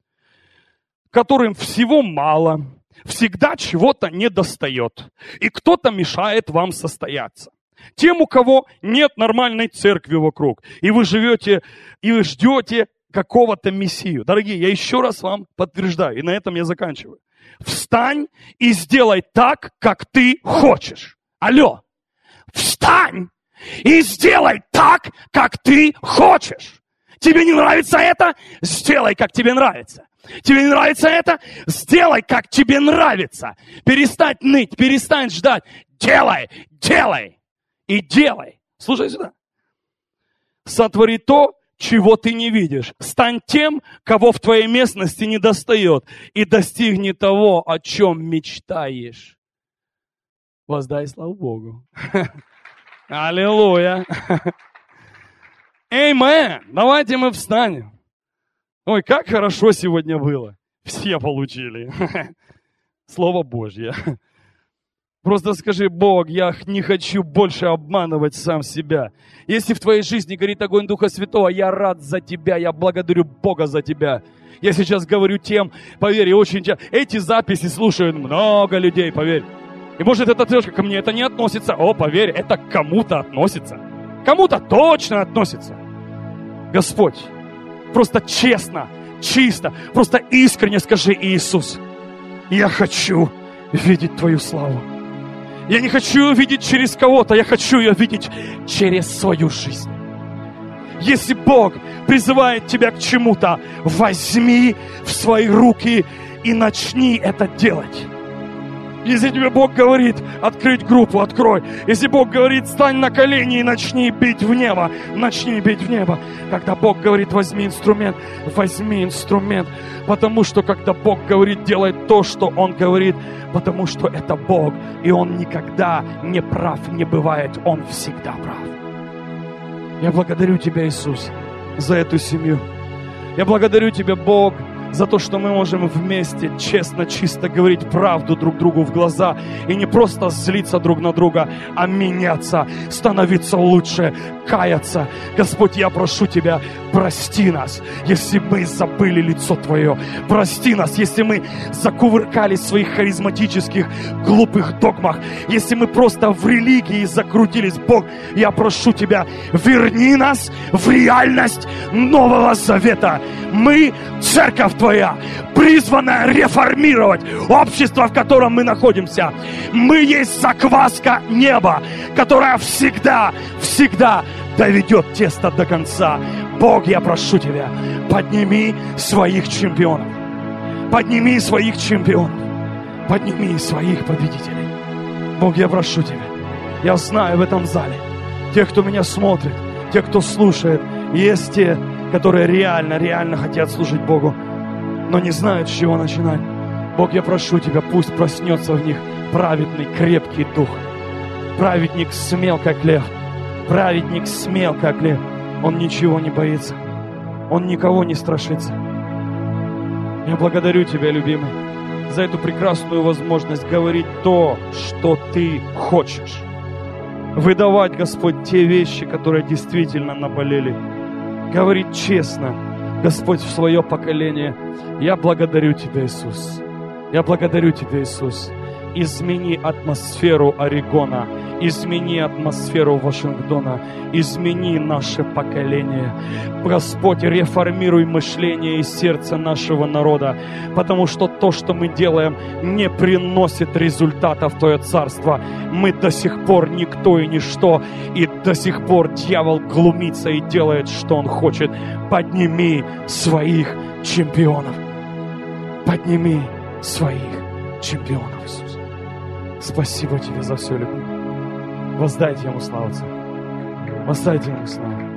Которым всего мало, всегда чего-то недостает. И кто-то мешает вам состояться. Тем, у кого нет нормальной церкви вокруг, и вы живете, и вы ждете какого-то мессию. Дорогие, я еще раз вам подтверждаю, и на этом я заканчиваю. Встань и сделай так, как ты хочешь. Алло, встань и сделай так, как ты хочешь. Тебе не нравится это? Сделай, как тебе нравится. Тебе не нравится это? Сделай, как тебе нравится. Перестань ныть, перестань ждать. Делай, делай. И делай. Слушай сюда. Сотвори то, чего ты не видишь. Стань тем, кого в твоей местности не достает. И достигни того, о чем мечтаешь. Воздай славу Богу. Аллилуйя. Эймен. Давайте мы встанем. Ой, как хорошо сегодня было. Все получили. Слово Божье. Просто скажи: Бог, я не хочу больше обманывать сам себя. Если в твоей жизни горит огонь Духа Святого, я рад за тебя, я благодарю Бога за тебя. Я сейчас говорю тем, поверь, очень часто. Эти записи слушают много людей, поверь. И может это тоже ко мне это не относится. О, поверь, это к кому-то относится. Кому-то точно относится. Господь, просто честно, чисто, просто искренне скажи: Иисус, я хочу видеть Твою славу. Я не хочу ее видеть через кого-то, я хочу ее видеть через свою жизнь. Если Бог призывает тебя к чему-то, возьми в свои руки и начни это делать. Если тебе Бог говорит открыть группу, открой. Если Бог говорит стань на колени и начни бить в небо, начни бить в небо. Когда Бог говорит возьми инструмент, возьми инструмент. Потому что когда Бог говорит делай то, что Он говорит, потому что это Бог, и Он никогда не прав не бывает, Он всегда прав. Я благодарю Тебя, Иисус, за эту семью. Я благодарю Тебя, Бог, за то, что мы можем вместе честно, чисто говорить правду друг другу в глаза и не просто злиться друг на друга, а меняться, становиться лучше, каяться. Господь, я прошу Тебя, прости нас, если мы забыли лицо Твое. Прости нас, если мы закувыркались в своих харизматических, глупых догмах. Если мы просто в религии закрутились. Бог, я прошу Тебя, верни нас в реальность Нового Завета. Мы, церковь Твоя, призванная реформировать общество, в котором мы находимся. Мы есть закваска неба, которая всегда, всегда доведет тесто до конца. Бог, я прошу Тебя, подними своих чемпионов. Подними своих чемпионов. Подними своих победителей. Бог, я прошу Тебя. Я знаю в этом зале тех, кто меня смотрит, тех, кто слушает, есть те, которые реально, реально хотят служить Богу, но не знают, с чего начинать. Бог, я прошу Тебя, пусть проснется в них праведный, крепкий дух. Праведник смел, как лев. Праведник смел, как лев. Он ничего не боится. Он никого не страшится. Я благодарю Тебя, любимый. за эту прекрасную возможность говорить то, что Ты хочешь. Выдавать, Господь, те вещи, которые действительно наболели. Говорить честно, Господь, в свое поколение. Я благодарю Тебя, Иисус. Я благодарю Тебя, Иисус. Измени атмосферу Орегона, измени атмосферу Вашингтона, измени наше поколение. Господь, реформируй мышление и сердце нашего народа, потому что то, что мы делаем, не приносит результата в Твое царство. Мы до сих пор никто и ничто, и до сих пор дьявол глумится и делает, что он хочет. Подними своих чемпионов. Подними своих чемпионов, Иисус. Спасибо Тебе за все, любовь. Воздайте Ему славу. Воздайте Ему славу.